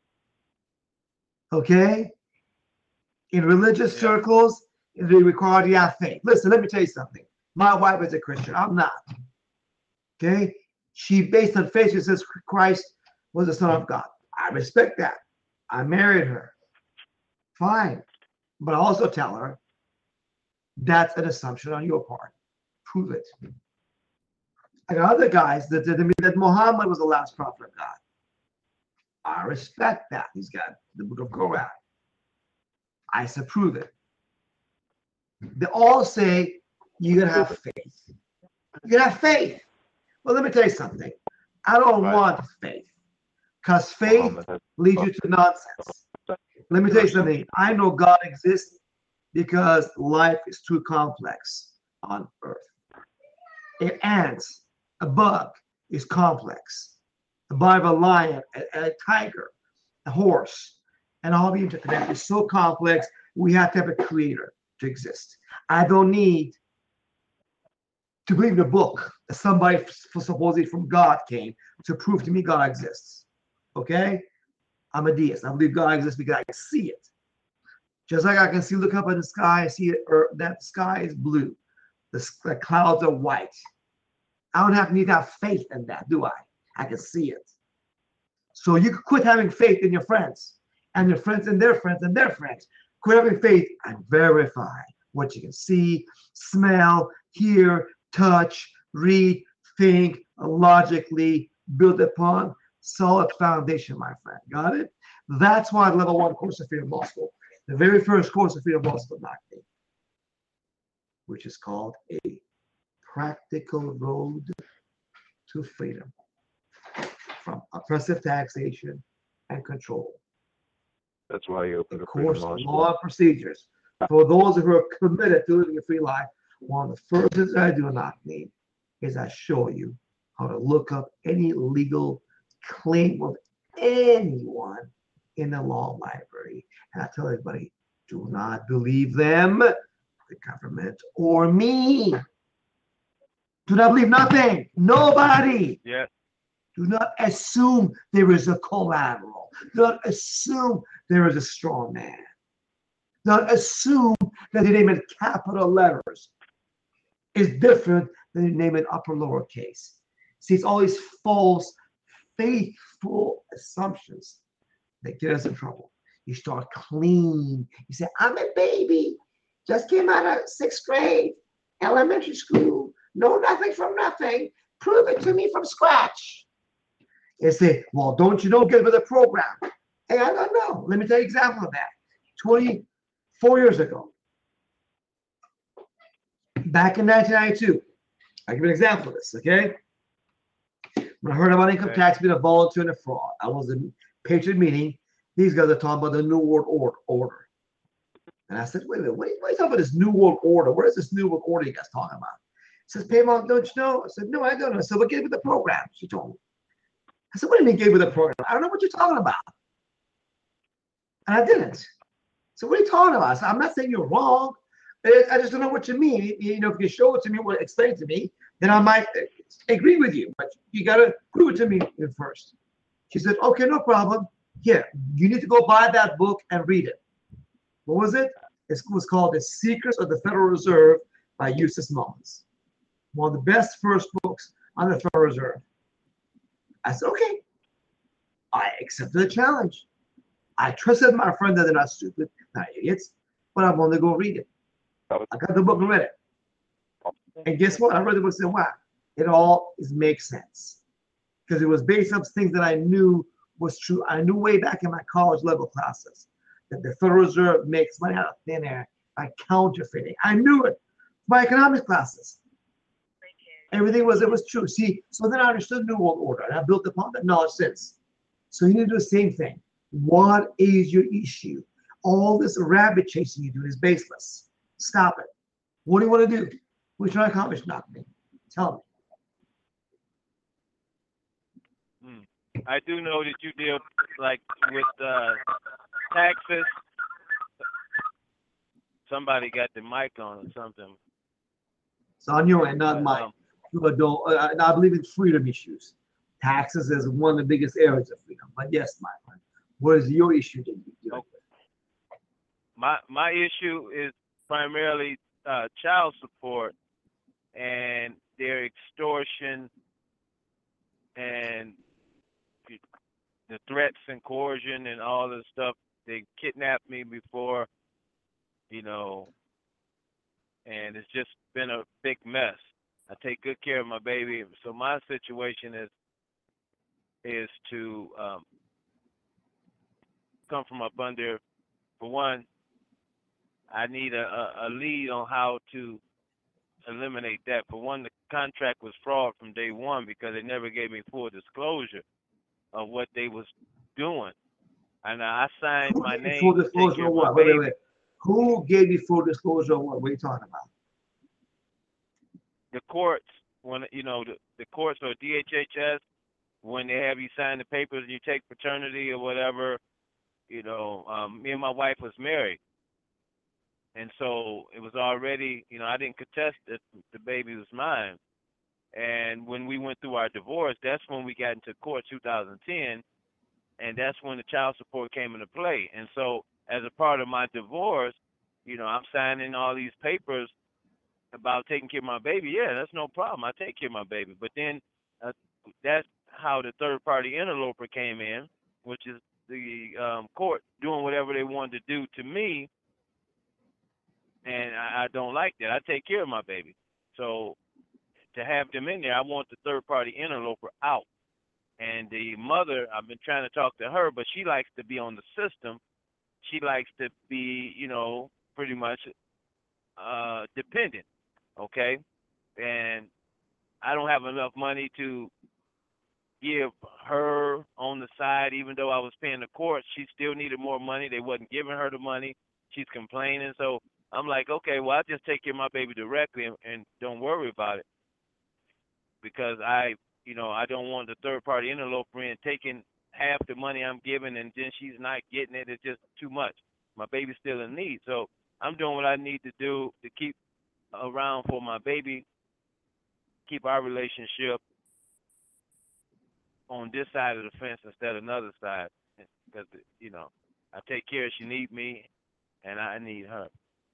Okay? In religious circles, it requires you have faith. Listen, let me tell you something. My wife is a Christian. I'm not. Okay? She, based on faith, she says Christ was the Son of God. I respect that. I married her. Fine. But I also tell her that's an assumption on your part. Prove it. I got other guys that tell me that Muhammad was the last prophet of God. I respect that. He's got the book of Quran. I said, prove it. They all say you gotta have faith. You gotta have faith. Well, let me tell you something. I don't want faith, because faith leads you to nonsense. Let me tell you something. I know God exists because life is too complex on earth. An ant, a bug is complex. The body of a lion, a tiger, a horse, and all the interconnected is so complex, we have to have a creator to exist. I don't need to believe in a book that somebody supposedly from God came to prove to me God exists. Okay? I'm a deist. I believe God exists because I can see it. Just like I can see, look up in the sky and see it, or that sky is blue. The clouds are white. I don't need to have faith in that, do I? I can see it. So you could quit having faith in your friends, and your friends and their friends and their friends. Quit having faith and verify what you can see, smell, hear, touch, read, think, logically, build upon solid foundation, my friend. Got it? That's why level 1 course of freedom law school, the very first course of freedom law school, which is called a practical road to freedom from oppressive taxation and control. That's why you opened The a freedom course law of school. law and procedures for those who are committed to living a free life. One of the first things I do not need is I show you how to look up any legal claim of anyone in the law library. And I tell everybody, do not believe them, the government, or me. Do not believe nothing, nobody. Yeah. Do not assume there is a collateral. Do not assume there is a strong man. Do not assume that the name in capital letters is different than the name in upper lowercase. See, it's all these false, faithful assumptions that get us in trouble. You start clean. You say, I'm a baby, just came out of 6th grade, elementary school, know nothing from nothing, prove it to me from scratch. And say, well, don't you know, get with the program. Hey, I don't know. Let me tell you an example of that. 24 years ago, back in 1992, I'll give you an example of this, okay? When I heard about income tax being a volunteer and a fraud, I was in Patriot meeting. These guys are talking about the New World Order. And I said, wait a minute, what are you talking about this New World Order? What is this New World Order you guys talking about? He says, Paymon, don't you know? I said, no, I don't know. I said, well, get with the program, she told me. I said, what do you mean get with the program? I don't know what you're talking about. And I didn't. So what are you talking about? I said, I'm not saying you're wrong. I just don't know what you mean. You know, if you show it to me or explain it to me, then I might agree with you. But you got to prove it to me first. She said, okay, no problem. Here, you need to go buy that book and read it. What was it? It was called The Secrets of the Federal Reserve by Eustace Mullins. One of the best first books on the Federal Reserve. I said, okay. I accepted the challenge. I trusted my friend that they're not stupid, not idiots, but I wanted to go read it. I got the book and read it. And guess what? I read the book and said, wow, it all makes sense. Because it was based on things that I knew was true. I knew way back in my college level classes that the Federal Reserve makes money out of thin air by counterfeiting. I knew it. My economics classes. Everything was, it was true. See, so then I understood New World Order, and I built upon that knowledge since. So you need to do the same thing. What is your issue? All this rabbit chasing you do is baseless. Stop it. What do you want to do? What are you trying to accomplish? Nothing. Tell me. I do know that you deal like with taxes. Somebody got the mic on or something. It's on your end, not mine. I believe in freedom issues. Taxes is one of the biggest areas of freedom. But yes, my friend, what is your issue that you deal with? My issue is primarily child support and their extortion and the threats and coercion and all this stuff. They kidnapped me before, you know, and it's just been a big mess. I take good care of my baby, so my situation is to come from up under. For one, I need a lead on how to eliminate that. For one, the contract was fraud from day one because they never gave me full disclosure of what they was doing. And I signed my name. Full disclosure of what? Wait. Who gave you full disclosure of what? What are you talking about? The courts, when you know the courts or DHHS, when they have you sign the papers and you take paternity or whatever, you know, me and my wife was married. And so it was already, you know, I didn't contest that the baby was mine. And when we went through our divorce, that's when we got into court 2010. And that's when the child support came into play. And so as a part of my divorce, you know, I'm signing all these papers about taking care of my baby. Yeah, that's no problem. I take care of my baby. But then that's how the third-party interloper came in, which is the court doing whatever they wanted to do to me. And I don't like that. I take care of my baby. So to have them in there, I want the third party interloper out. And the mother, I've been trying to talk to her, but she likes to be on the system. She likes to be, you know, pretty much dependent, okay? And I don't have enough money to give her on the side, even though I was paying the court. She still needed more money. They wasn't giving her the money. She's complaining. So I'm like, okay, well, I'll just take care of my baby directly and don't worry about it. Because I don't want the third party interloper in taking half the money I'm giving and then she's not getting it. It's just too much. My baby's still in need. So I'm doing what I need to do to keep around for my baby, keep our relationship on this side of the fence instead of another side. Because, you know, I take care if she needs me and I need her.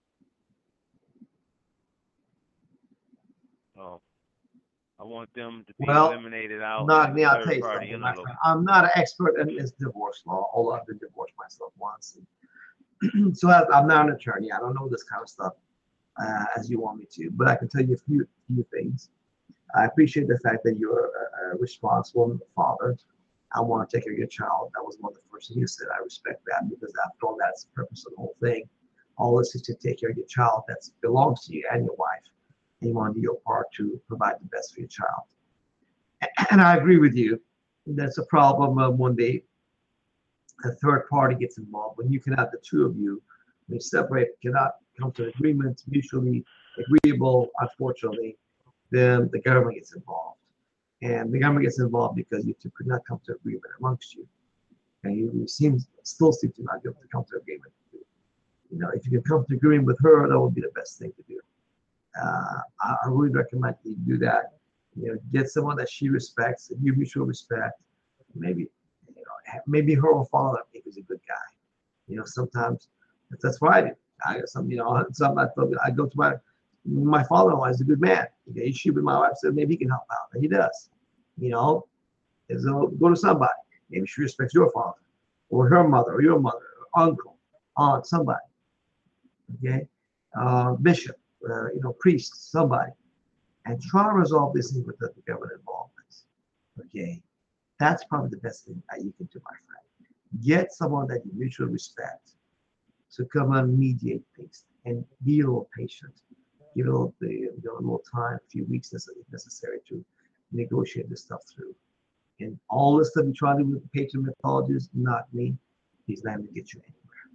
So I want them to be eliminated out. Not me, I'll tell you Third-party something, my interloper. friend. I'm not an expert in this divorce law, although I've been divorced myself once. So I'm not an attorney. I don't know this kind of stuff as you want me to, but I can tell you a few things. I appreciate the fact that you're a responsible father. I want to take care of your child. That was one of the first things you said. I respect that because after all, that's the purpose of the whole thing. All this is to take care of your child that belongs to you and your wife. And you want to do your part to provide the best for your child. And I agree with you. That's a problem when a third party gets involved. When you cannot, the two of you, when you separate, cannot come to an agreement, mutually agreeable, unfortunately, then the government gets involved. And the government gets involved because you two could not come to agreement amongst you. And you still seem to not be able to come to agreement. You know, if you can come to agreement with her, that would be the best thing to do. I really recommend you do that. You know, get someone that she respects, that you mutual respect. Maybe, you know, maybe her father is a good guy. You know, sometimes that's what I do. I go to my father-in-law is a good man. Okay, she with my wife said maybe he can help out, and he does. You know, so go to somebody. Maybe she respects your father, or her mother, or your mother, or uncle, aunt, somebody. Okay, bishop, priest, somebody, and try to resolve this thing without the government involvement. Okay, that's probably the best thing that you can do, my friend. Get someone that you mutually respect to come and mediate things and be a little patient. Give it a little time, a few weeks if necessary to negotiate this stuff through. And all this stuff you try to do with the patron methodologist, not me. He's not going to get you anywhere.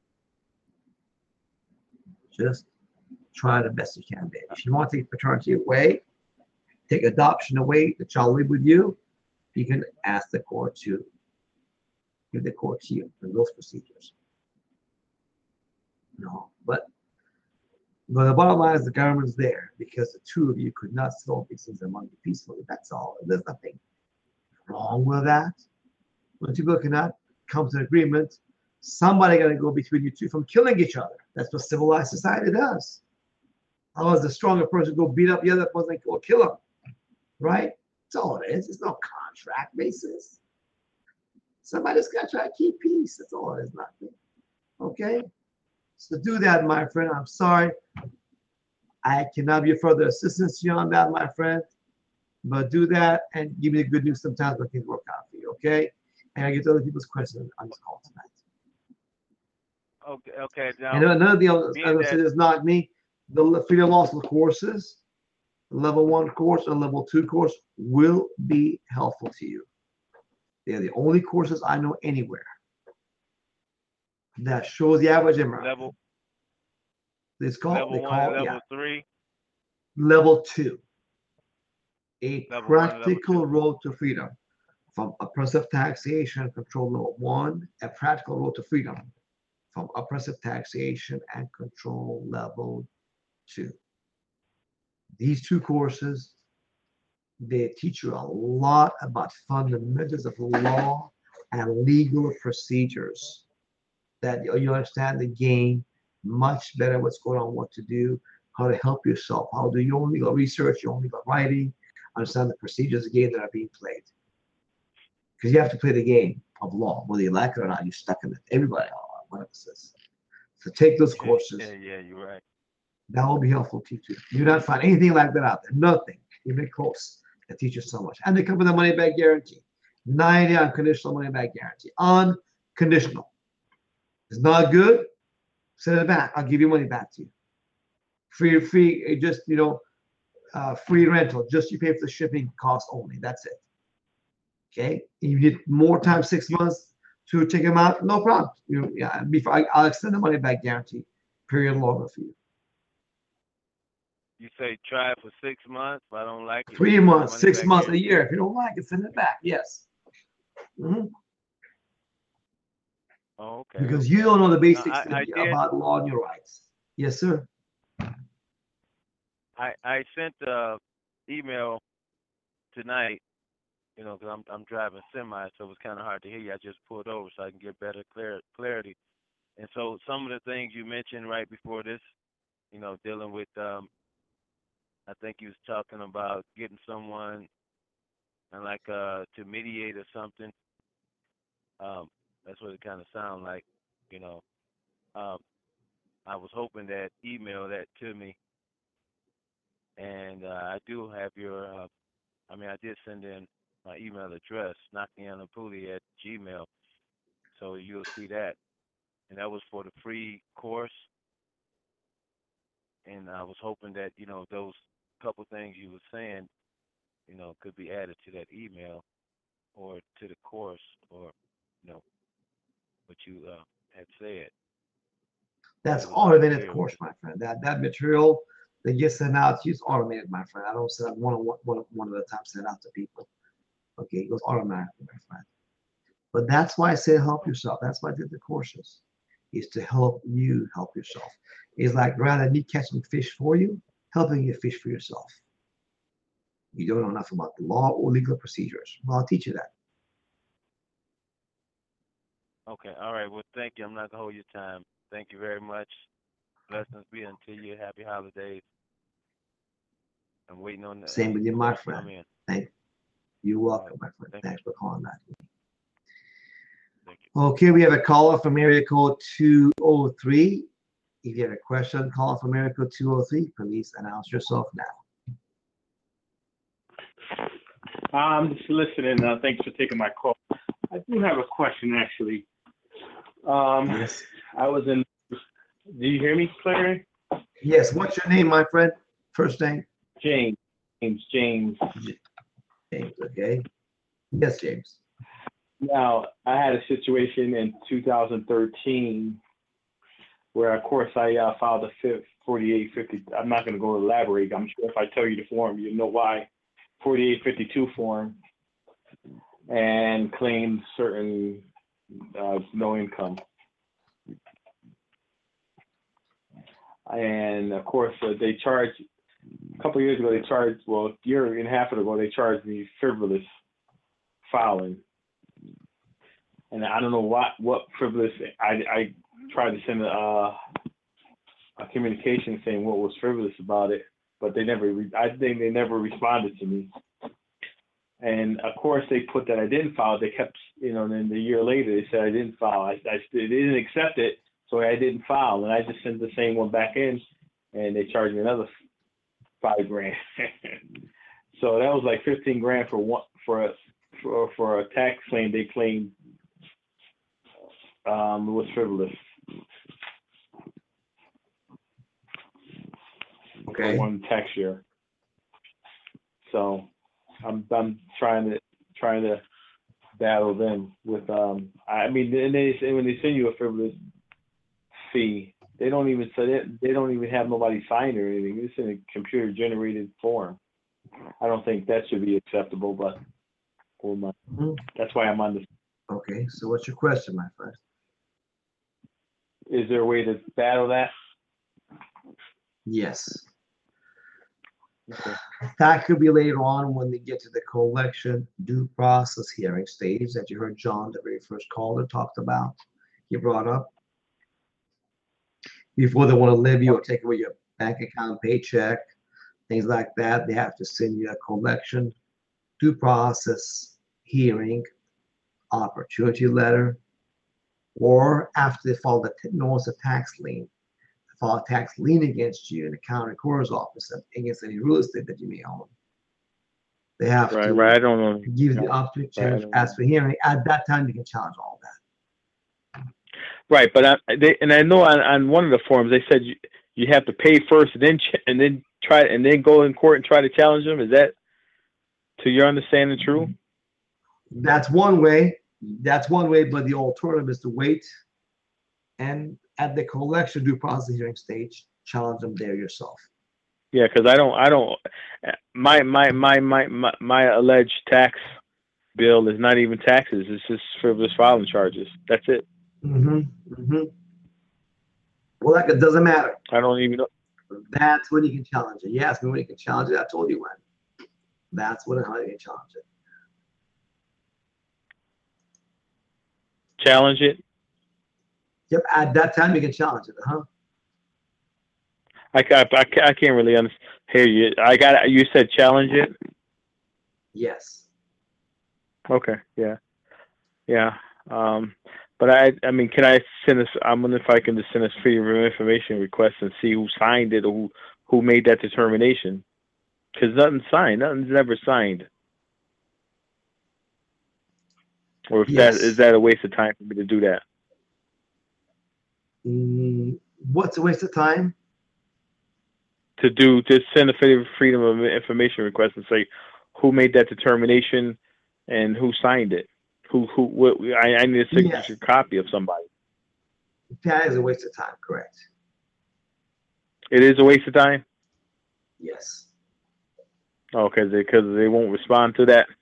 Just try the best you can, baby. If you want to take paternity away, take adoption away, the child live with you, you can ask the court to give the court to you in those procedures. No, but the bottom line is the government's there because the two of you could not solve these things among you peacefully. That's all. There's nothing wrong with that. When people cannot come to an agreement, somebody got to go between you two from killing each other. That's what civilized society does. Otherwise, the stronger person go beat up the other person or kill him. Right? That's all it is. It's no contract basis. Somebody's got to try to keep peace. That's all it is. Nothing. Okay? So do that, my friend. I'm sorry. I cannot be of further assistance to you on that, my friend. But do that and give me the good news sometimes when things work out for you, okay? And I get to other people's questions on this call tonight. Okay. Now, and another thing I was going to say is not me. The freedom loss of courses, level 1 course and level 2 course will be helpful to you. They're the only courses I know anywhere that shows the average American. Level 3. Level 2. A Level practical road to freedom. From oppressive taxation control level 1, a practical road to freedom. From oppressive taxation and control level 2. These 2 courses, they teach you a lot about fundamentals of law and legal procedures. That you understand the game much better, what's going on, what to do, how to help yourself, how to do your own legal research, your own legal writing, understand the procedures of the game that are being played. Because you have to play the game of law, whether you like it or not, you're stuck in it. Everybody, one of us is. So take those courses. Yeah, you're right. That will be helpful to you too. You don't find anything like that out there. Nothing. even close. It teaches so much. And they come with a money back guarantee. 90 unconditional money back guarantee. Unconditional. It's not good, send it back. I'll give you money back to you. Free, just, free rental. Just you pay for the shipping cost only. That's it. Okay. If you need more time, 6 months to take them out, no problem. I'll extend the money back guarantee. Period longer for you. You say try it for 6 months, but I don't like it. 3 months, Money 6 back months, in. a year. If you don't like it, send it back. Yes. Oh, okay. Because you don't know the basics I did. about law and your rights. Yes, sir. I sent the email tonight, because I'm driving semi, so it was kind of hard to hear you. I just pulled over so I can get better clarity. And so some of the things you mentioned right before this, dealing with, I think you was talking about getting someone and to mediate or something. That's what it kind of sounded like, I was hoping that email that to me. And I do have your, I did send in my email address, nakianapuli@gmail.com. So you'll see that. And that was for the free course. And I was hoping that, those couple things you were saying, could be added to that email or to the course or, what you had said. That's automated course, my friend. That material that gets sent out to you is automated, my friend. I don't send out one at a time, send out to people. Okay, it goes automatically, my friend. But that's why I say help yourself. That's why I did the courses, is to help you help yourself. It's like rather than me catching fish for you, helping you fish for yourself. You don't know enough about the law or legal procedures. Well, I'll teach you that. Okay, all right. Well, thank you. I'm not going to hold your time. Thank you very much. Blessings be unto you. Happy holidays. I'm waiting on the Same with you, my friend. come in. Thank you. You're welcome, my friend. Thank Thanks for calling back. Thank you. Okay, we have a caller from area code 203. If you have a question, call from area code 203. Please announce yourself now. I'm just listening. Thanks for taking my call. I do have a question, actually. Yes. I was in. Do you hear me clearly? Yes. What's your name, my friend? First name? James. James. Okay. Yes, James. Now, I had a situation in 2013 where, of course, I filed a 4850. I'm not going to go elaborate. I'm sure if I tell you the form, you know why. 4852 form, and claimed certain no income. And of course, they charged, a couple of years ago, a year and a half ago, they charged me frivolous filing. And I don't know what frivolous, I tried to send a communication saying what was frivolous about it, but I think they never responded to me. And of course, they put that I didn't file. They kept, and then a year later, they said I didn't file. They didn't accept it, so I didn't file. And I just sent the same one back in, and they charged me another $5,000. So that was like $15,000 for a tax claim they claimed was frivolous. Okay. For one tax year. So I'm trying to battle them with and when they send you a frivolous fee, they don't even have nobody sign or anything. It's in a computer generated form. I don't think that should be acceptable, but that's why I'm on this. Okay, so what's your question, my friend? Is there a way to battle that? Yes. Okay. That could be later on when they get to the collection due process hearing stage that you heard John, the very first caller, talked about. He brought up. Before they want to levy or take away your bank account, paycheck, things like that, they have to send you a collection due process hearing opportunity letter, or after they file the notice of tax lien, file a tax lien against you in the county recorder's office against any real estate that you may own. They have Right, to right. I don't know. give the opportunity to Right, ask for hearing. At that time, you can challenge all that. Right, but I know on one of the forums they said you have to pay first and then go in court and try to challenge them. Is that, to your understanding, true? That's one way. That's one way, but the alternative is to wait and at the collection due process hearing stage, challenge them there yourself. Yeah, because I don't. My alleged tax bill is not even taxes. It's just frivolous filing charges. That's it. Well, it doesn't matter. I don't even know. That's when you can challenge it. You asked me when you can challenge it. I told you when. That's when and how you can challenge it. Challenge it. Yep, at that time you can challenge it, huh? I can't really hear you. You said challenge it. Yes. Okay. Yeah. Yeah. But I mean, can I send us? I'm wondering if I can just send us freedom of information request and see who signed it or who made that determination. Because nothing's signed. Nothing's never signed. Or if is that a waste of time for me to do that? What's a waste of time? To send a freedom of information request and say who made that determination and who signed it. I need a signature copy of somebody. That is a waste of time, correct. It is a waste of time? Yes. Oh, because they won't respond to that.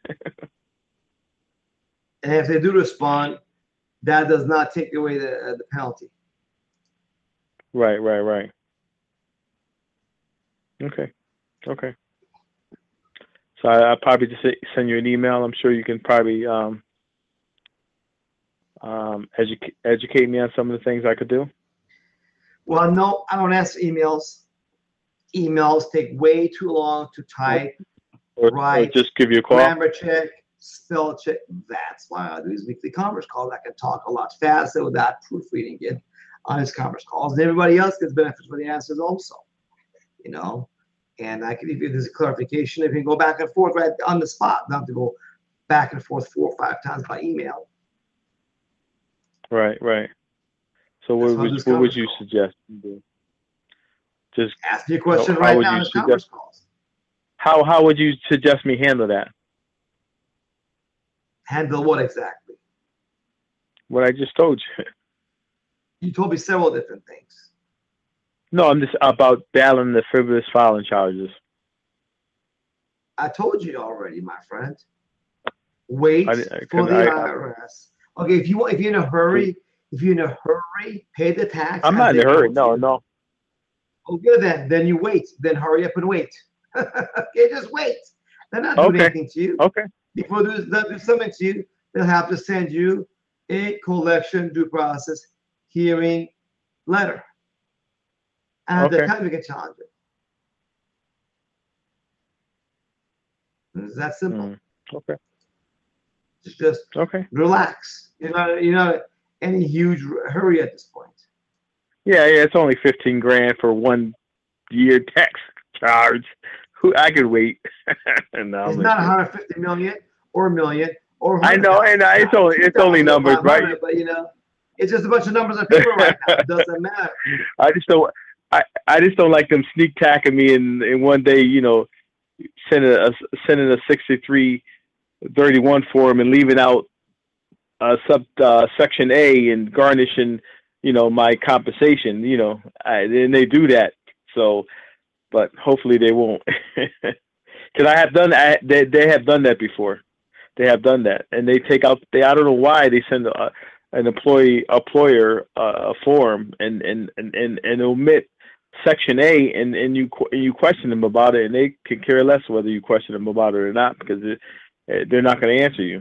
And if they do respond, that does not take away the penalty. Right. Okay. So I'll probably just send you an email. I'm sure you can probably educate me on some of the things I could do. Well, no, I don't answer emails. Emails take way too long to type, write, or just give you a call. Grammar check, spell check. That's why I do these weekly conference calls. I can talk a lot faster without proofreading it on his conference calls, and everybody else gets benefits for the answers also. You know, and I can, if there's a clarification, if you can go back and forth right on the spot, not have to go back and forth 4 or 5 times by email. Right. So what would you suggest? Just ask me a question right now in the conference calls. How would you suggest me handle that? Handle what exactly? What I just told you. You told me several different things. No, I'm just about battling the frivolous filing charges. I told you already, my friend. Wait for the IRS. Okay, if you're in a hurry, pay the tax. I'm not in a hurry. No. Okay, then you wait. Then hurry up and wait. Okay, just wait. They're not doing anything to you. Okay. Before they do something to you, they'll have to send you a collection due process hearing letter. And at the time you can challenge it. It's that simple. Okay. Just relax. You're not any huge hurry at this point. Yeah, it's only $15,000 for 1 year tax charge. I could wait. No, it's not 150 million or a million or. I know, and it's only numbers, right? But it's just a bunch of numbers on paper right now. It doesn't matter. I just don't like them sneak tacking me in one day. Sending a 6331 form and leaving out section A and garnishing, my compensation. And they do that. So, but hopefully they won't, because I have done that. They have done that before. They have done that, and they take out. I don't know why they send an employer a form and omit section A, and you question them about it, and they could care less whether you question them about it or not, because they're not going to answer you.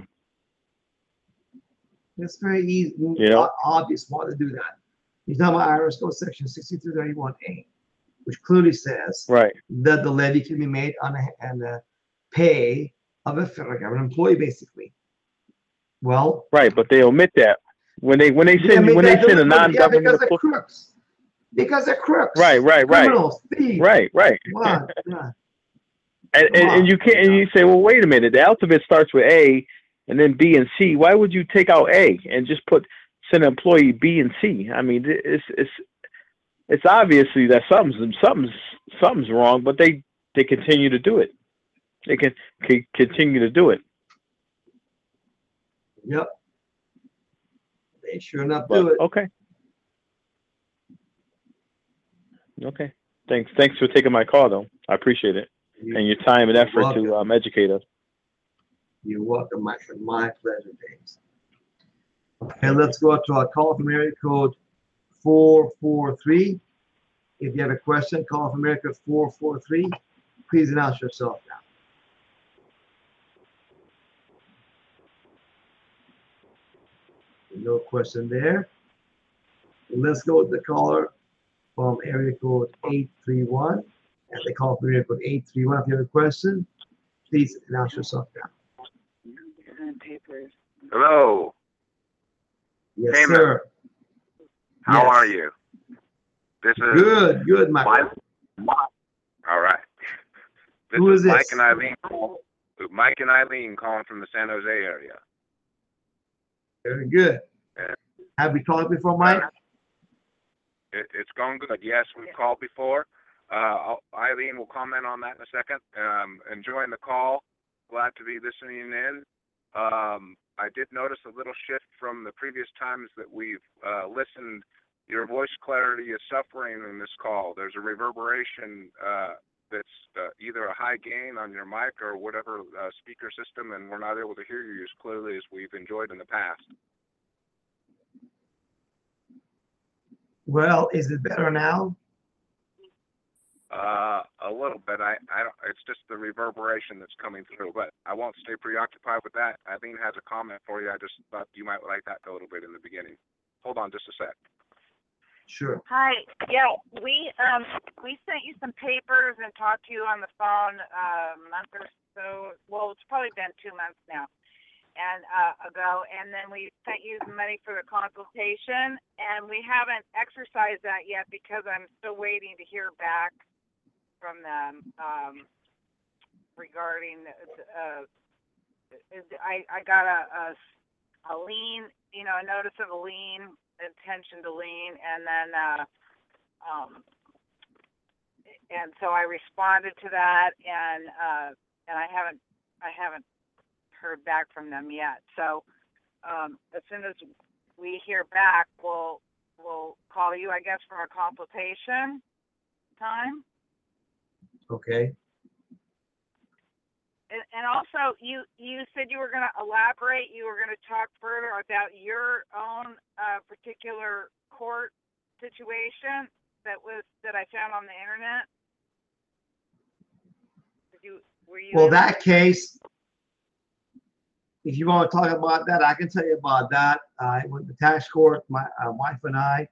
It's very easy, obvious why to do that. You're talking about IRS Code section 6331A, which clearly says that the levy can be made on the pay of a federal government employee, basically. Well, right, but they omit that when they send a non-government employee. Because they're crooks. Right. Criminals, thieves. Right. And you can't. And you say, well, wait a minute. The alphabet starts with A, and then B and C. Why would you take out A and just send an employee B and C? I mean, it's obviously that something's wrong, but they continue to do it. They can continue to do it. Yep. They sure enough do it. Okay. Okay. Thanks for taking my call, though. I appreciate it. And your time and effort to educate us. You're welcome, my friend. My pleasure, James. Okay, let's go to our call from area code 443. If you have a question, call from area code 443. Please announce yourself now. No question there. Let's go with the caller from area code 831. And they call from area code 831. If you have a question, please announce yourself now. Hello. Yes, Hey, sir. How Yes. are you? This is Good, Mike. All right. This Who is this? Mike and Eileen. Mike and Eileen calling from the San Jose area. Very good. Yeah. Have we talked before, Mike? It's going good. Yes, we've called before. Eileen will comment on that in a second. Enjoying the call. Glad to be listening in. I did notice a little shift from the previous times that we've listened. Your voice clarity is suffering in this call. There's a reverberation that's either a high gain on your mic or whatever speaker system, and we're not able to hear you as clearly as we've enjoyed in the past. Well, is it better now? A little bit. I don't, it's just the reverberation that's coming through, but I won't stay preoccupied with that. Eileen has a comment for you. I just thought you might like that a little bit in the beginning. Hold on just a sec. Sure. Hi. Yeah, we sent you some papers and talked to you on the phone a month or so. Well, it's probably been 2 months now, and ago. And then we sent you the money for the consultation, and we haven't exercised that yet because I'm still waiting to hear back from them regarding. I got a lien, a notice of a lien. Intention to lien, and then and so I responded to that, and I haven't heard back from them yet. So as soon as we hear back, we'll call you, I guess, for a consultation time. Okay. And also, you said you were going to elaborate. You were going to talk further about your own particular court situation that I found on the internet. Well, that case, if you want to talk about that, I can tell you about that. I went to tax court, my wife and I,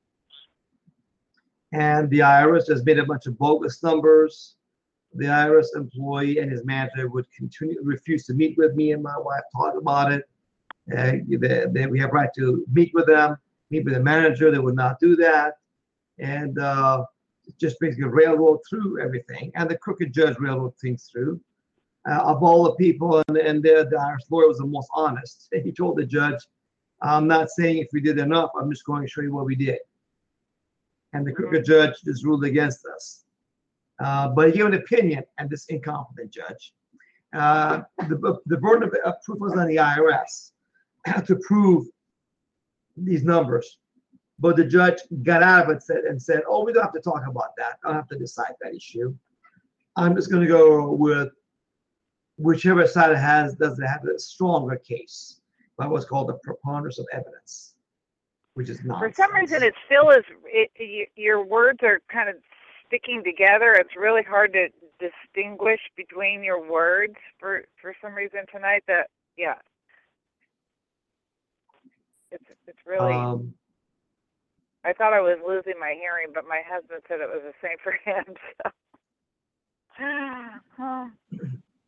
and the IRS has made a bunch of bogus numbers. The IRS employee and his manager would refuse to meet with me and my wife, talk about it. We have right to meet with them, meet with the manager. They would not do that. And just basically railroad through everything. And the crooked judge railroad things through. Of all the people, and the IRS lawyer was the most honest. He told the judge, I'm not saying if we did enough, I'm just going to show you what we did. And the crooked judge just ruled against us. But he gave an opinion, and this incompetent judge. The burden of proof was on the IRS to prove these numbers. But the judge got out of it and said, oh, we don't have to talk about that. I don't have to decide that issue. I'm just going to go with whichever side doesn't have a stronger case by what's called the preponderance of evidence, which is nonsense. For some reason, it still is. Your words are kind of sticking together. It's really hard to distinguish between your words for some reason tonight. It's really. I thought I was losing my hearing, but my husband said it was the same for him. So.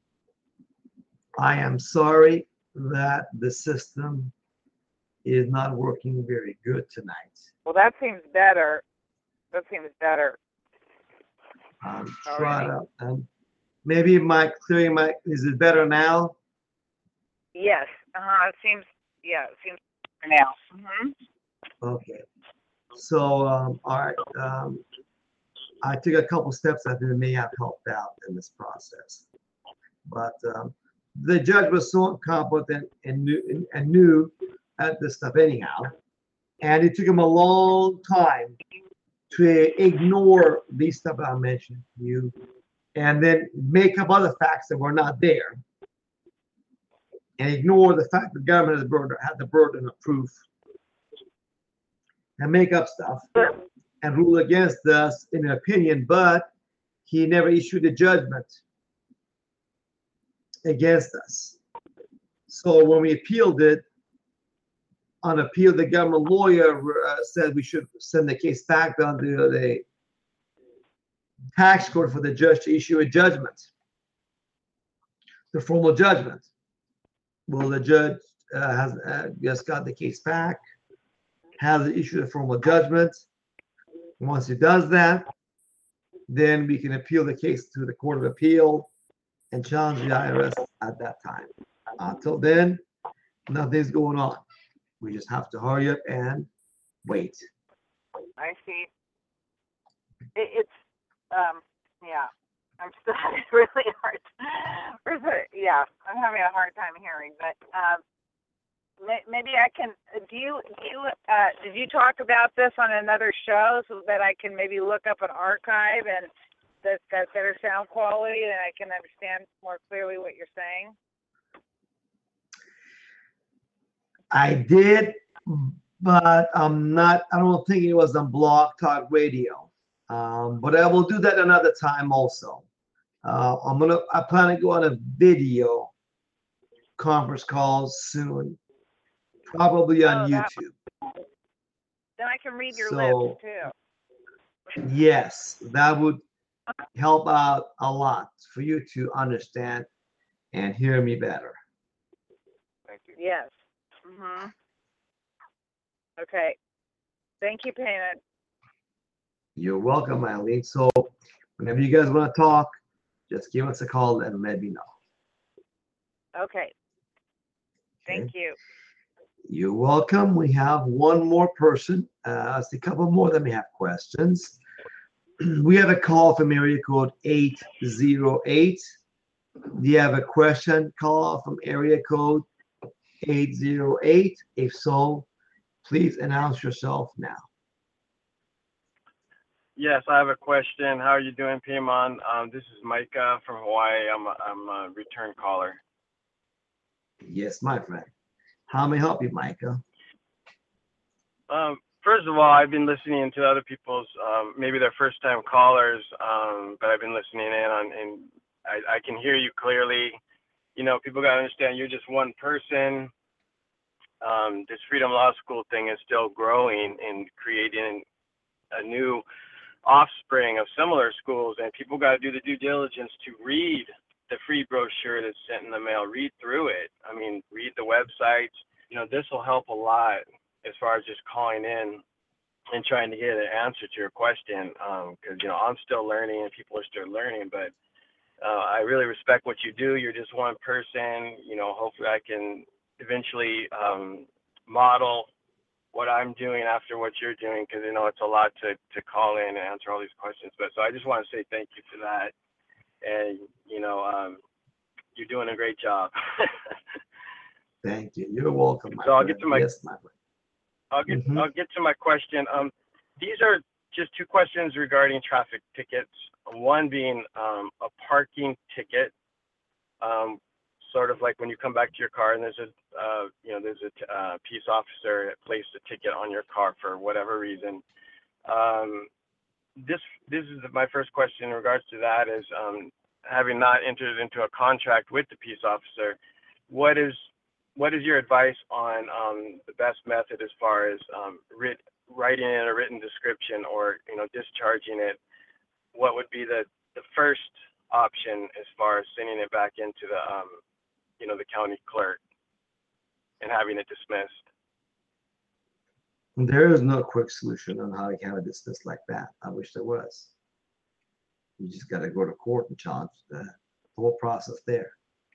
I am sorry that the system is not working very good tonight. Well, that seems better. I'm maybe clearing my, is it better now? Yes. It seems. Yeah. It seems better now. Okay. So, all right. I took a couple steps that may have helped out in this process, but the judge was so incompetent and knew at this stuff anyhow, and it took him a long time to ignore these stuff I mentioned to you, and then make up other facts that were not there, and ignore the fact the government had the burden of proof, and make up stuff and rule against us in an opinion, but he never issued a judgment against us. So when we appealed it, on appeal, the government lawyer said we should send the case back down to the tax court for the judge to issue a judgment, the formal judgment. Well, the judge has just got the case back, has issued a formal judgment. Once he does that, then we can appeal the case to the Court of Appeal and challenge the IRS at that time. Until then, nothing's going on. We just have to hurry up and wait. I see. It's yeah. I'm still having really hard. Yeah, I'm having a hard time hearing. But maybe I can. Did you talk about this on another show so that I can maybe look up an archive and that's got better sound quality and I can understand more clearly what you're saying? I did, but I don't think it was on Blog Talk Radio. But I will do that another time also. I plan to go on a video conference call soon, probably on YouTube. Then I can read your lips too. Yes, that would help out a lot for you to understand and hear me better. Thank you. Yes. Okay. Thank you, Payman. You're welcome, Eileen. So whenever you guys want to talk, just give us a call and let me know. Okay. Thank you. You're welcome. We have one more person. I see a couple more that may have questions. We have a call from area code 808. Do you have a question? Call from area code 808. If so, please announce yourself now. Yes, I have a question. How are you doing, Piedmont? This is Micah from Hawaii. I'm a return caller. Yes, my friend. How may I help you, Micah? First of all, I've been listening to other people's, maybe they're first-time callers, but I've been listening in on, and I can hear you clearly. You know, people got to understand you're just one person. This Freedom Law School thing is still growing and creating a new offspring of similar schools, and people got to do the due diligence to read the free brochure that's sent in the mail. Read through it. I mean, read the websites. You know, this will help a lot as far as just calling in and trying to get an answer to your question, because, you know, I'm still learning and people are still learning, but I really respect what you do. You're just one person. You know, hopefully I can eventually model what I'm doing after what you're doing, because, you know, it's a lot to call in and answer all these questions. But so I just want to say thank you for that. And, you know, you're doing a great job. Thank you. You're welcome, my So I'll friend. get to my, yes, my friend. I'll get to my question. These are just two questions regarding traffic tickets. One being a parking ticket, sort of like when you come back to your car and there's a peace officer that placed a ticket on your car for whatever reason. This is my first question in regards to that is, having not entered into a contract with the peace officer, what is your advice on the best method as far as writing in a written description or, you know, discharging it? What would be the first option as far as sending it back into the the county clerk and having it dismissed? There is no quick solution on how to have it dismissed like that. I wish there was. You just got to go to court and challenge the whole process there.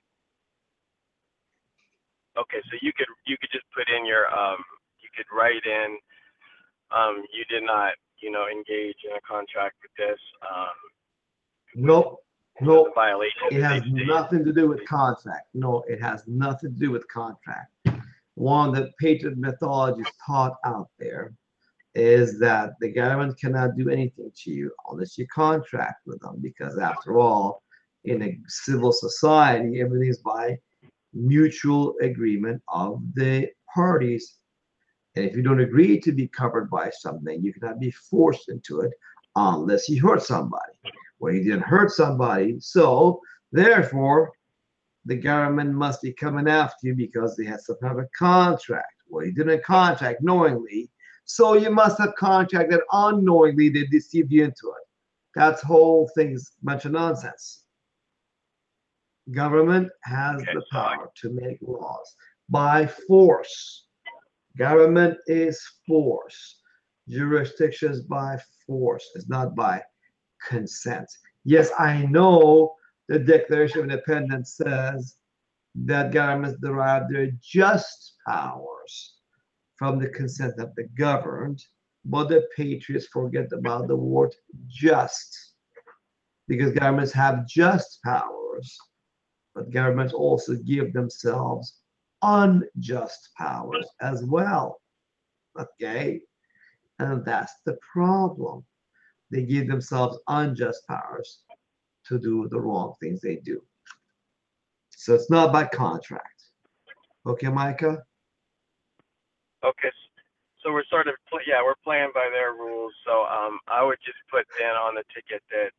Okay, so you could just put in your you could write in you did not engage in a contract with this Nope. the Nope. violation. It has they state. nothing to do with contract. No, it has nothing to do with contract. One of the Patriot methodologies taught out there is that the government cannot do anything to you unless you contract with them, because after all, in a civil society, everything is by mutual agreement of the parties. And if you don't agree to be covered by something, you cannot be forced into it unless you hurt somebody. Well, you didn't hurt somebody, so therefore the government must be coming after you because they had some kind of a contract. Well, you didn't contract knowingly, so you must have contracted unknowingly. They deceived you into it. That's whole thing's a bunch of nonsense. Government has the power to make laws by force. Government is force. Jurisdictions by force. It's not by consent. Yes, I know the Declaration of Independence says that governments derive their just powers from the consent of the governed, but the patriots forget about the word just, because governments have just powers, but governments also give themselves unjust powers as well. Okay? And that's the problem. They give themselves unjust powers to do the wrong things they do. So it's not by contract. Okay, Micah? Okay, so we're sort of we're playing by their rules. So I would just put then on the ticket that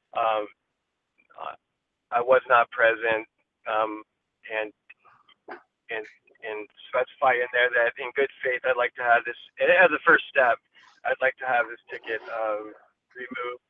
I was not present, and specify in there that in good faith I'd like to have this as a first step. I'd like to have this ticket removed,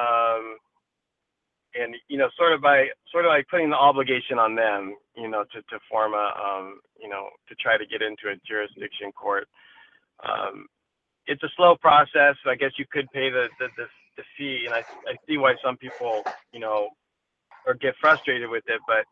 and sort of like putting the obligation on them, to form a to try to get into a jurisdiction court. It's a slow process. So I guess you could pay the fee, and I see why some people or get frustrated with it, but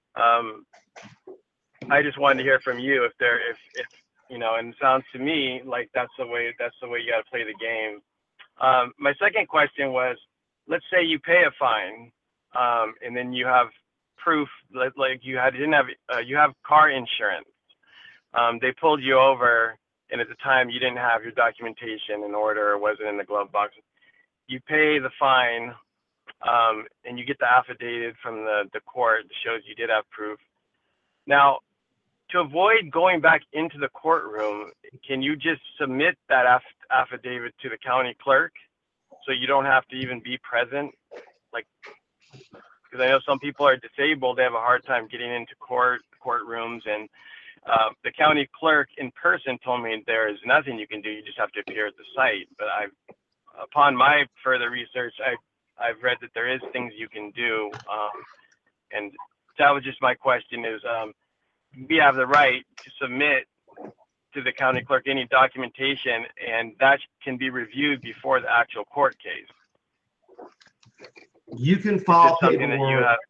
I just wanted to hear from you if and it sounds to me like that's the way you got to play the game. My second question was, let's say you pay a fine, and then you have proof like you have car insurance. They pulled you over, and at the time you didn't have your documentation in order, or wasn't in the glove box. You pay the fine, and you get the affidavit from the court that shows you did have proof. Now, to avoid going back into the courtroom, can you just submit that affidavit to the county clerk, so you don't have to even be present? Like, because I know some people are disabled, they have a hard time getting into courtrooms, and the county clerk in person told me there is nothing you can do. You just have to appear at the site. But upon my further research, I've read that there is things you can do, and that was just my question is, we have the right to submit to the county clerk any documentation, and that can be reviewed before the actual court case. You can file something that you paperwork.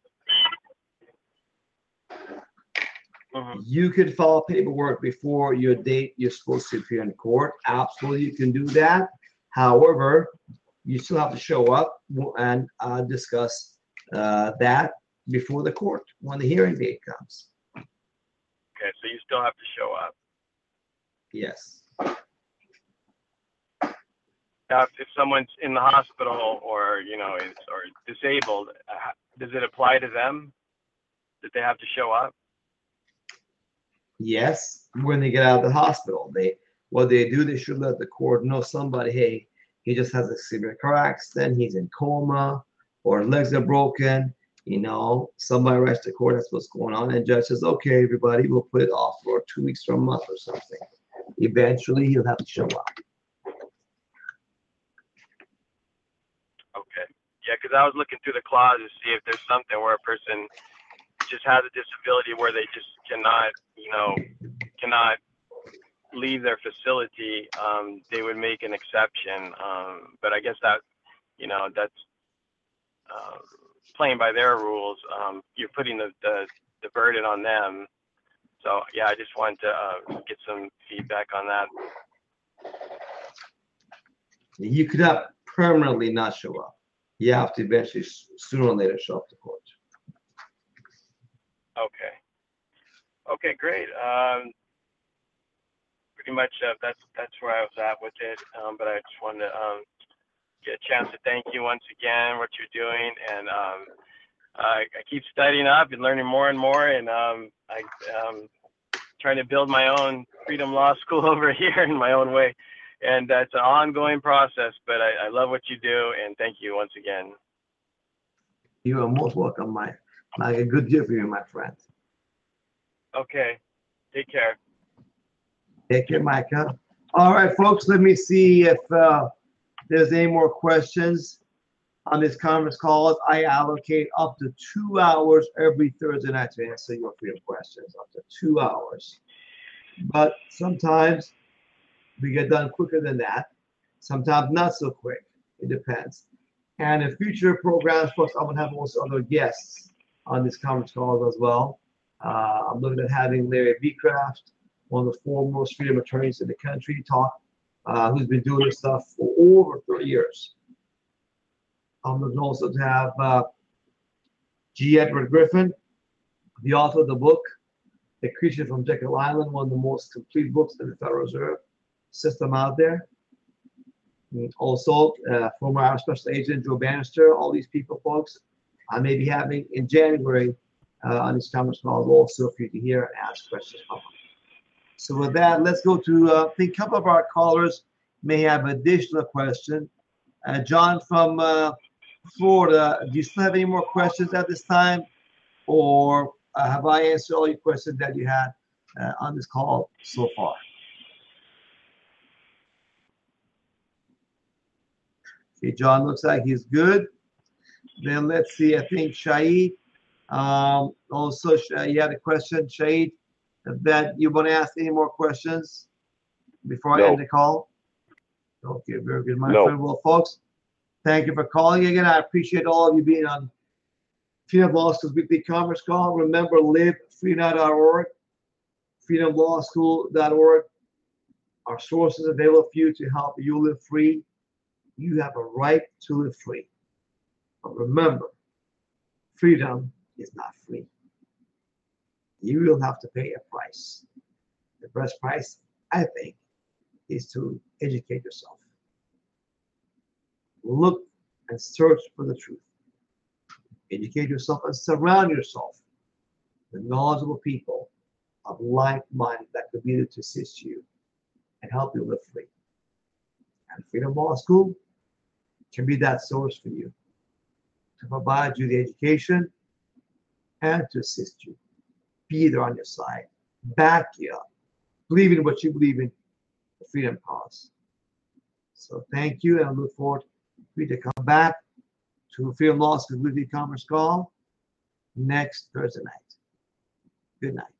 have. You can file paperwork before your date you're supposed to appear in court. Absolutely, you can do that. However, you still have to show up and discuss that before the court when the hearing date comes. Okay, so you still have to show up. Yes. Now, if someone's in the hospital or or disabled, does it apply to them that they have to show up? Yes, when they get out of the hospital, they should let the court know somebody, hey, he just has a severe car accident, he's in coma, or legs are broken. Somebody writes to court, that's what's going on, and judge says, okay, everybody, we'll put it off for 2 weeks or a month or something. Eventually, he'll have to show up. Okay. Yeah, because I was looking through the clause to see if there's something where a person just has a disability where they just cannot leave their facility. They would make an exception. But I guess that, that's playing by their rules, you're putting the burden on them. So yeah, I just wanted to get some feedback on that. You could have permanently not show up. You have to eventually, sooner or later, show up to court. Okay. Okay, great. Pretty much that's where I was at with it. But I just wanted to get a chance to thank you once again, what you're doing, and I keep studying up and learning more and more, and I'm trying to build my own Freedom Law School over here in my own way. And it's an ongoing process, but I love what you do, and thank you once again. You are most welcome, Mike. A good day for you, my friend. Okay. Take care. Take care, Micah. All right, folks, let me see if there's any more questions on this conference call. I allocate up to 2 hours every Thursday night to answer your freedom questions, up to 2 hours. But sometimes we get done quicker than that. Sometimes not so quick. It depends. And in future programs, folks, I'm going to have also other guests on this conference call as well. I'm looking at having Larry Becraft, one of the foremost freedom attorneys in the country, talk, who's been doing this stuff for over 30 years. I'm looking also to have G. Edward Griffin, the author of the book, The Creature from Jekyll Island, one of the most complete books in the Federal Reserve System out there. And also, former Irish Special Agent Joe Bannister, all these people, folks, I may be having in January on these conference calls also for you to hear and ask questions from. So with that, let's go to, I think a couple of our callers may have additional questions. John from Florida, do you still have any more questions at this time? Or have I answered all your questions that you had on this call so far? Okay, John looks like he's good. Then let's see, I think Shahid, also you had a question, Shahid, that you want to ask any more questions before I end the call? Okay, very good, my friend. Well, folks, thank you for calling again. I appreciate all of you being on Freedom Law School's weekly conference call. Remember, livefreedom.org, freedomlawschool.org. Our sources available for you to help you live free. You have a right to live free. But remember, freedom is not free. You will have to pay a price. The best price, I think, is to educate yourself. Look and search for the truth. Educate yourself and surround yourself with knowledgeable people of like mind that could be able to assist you and help you live free. And Freedom Law School can be that source for you to provide you the education and to assist you. Be there on your side, back you up, believe in what you believe in, the freedom cause. So thank you, and I look forward for you to come back to Freedom Law School Weekly Conference Call next Thursday night. Good night.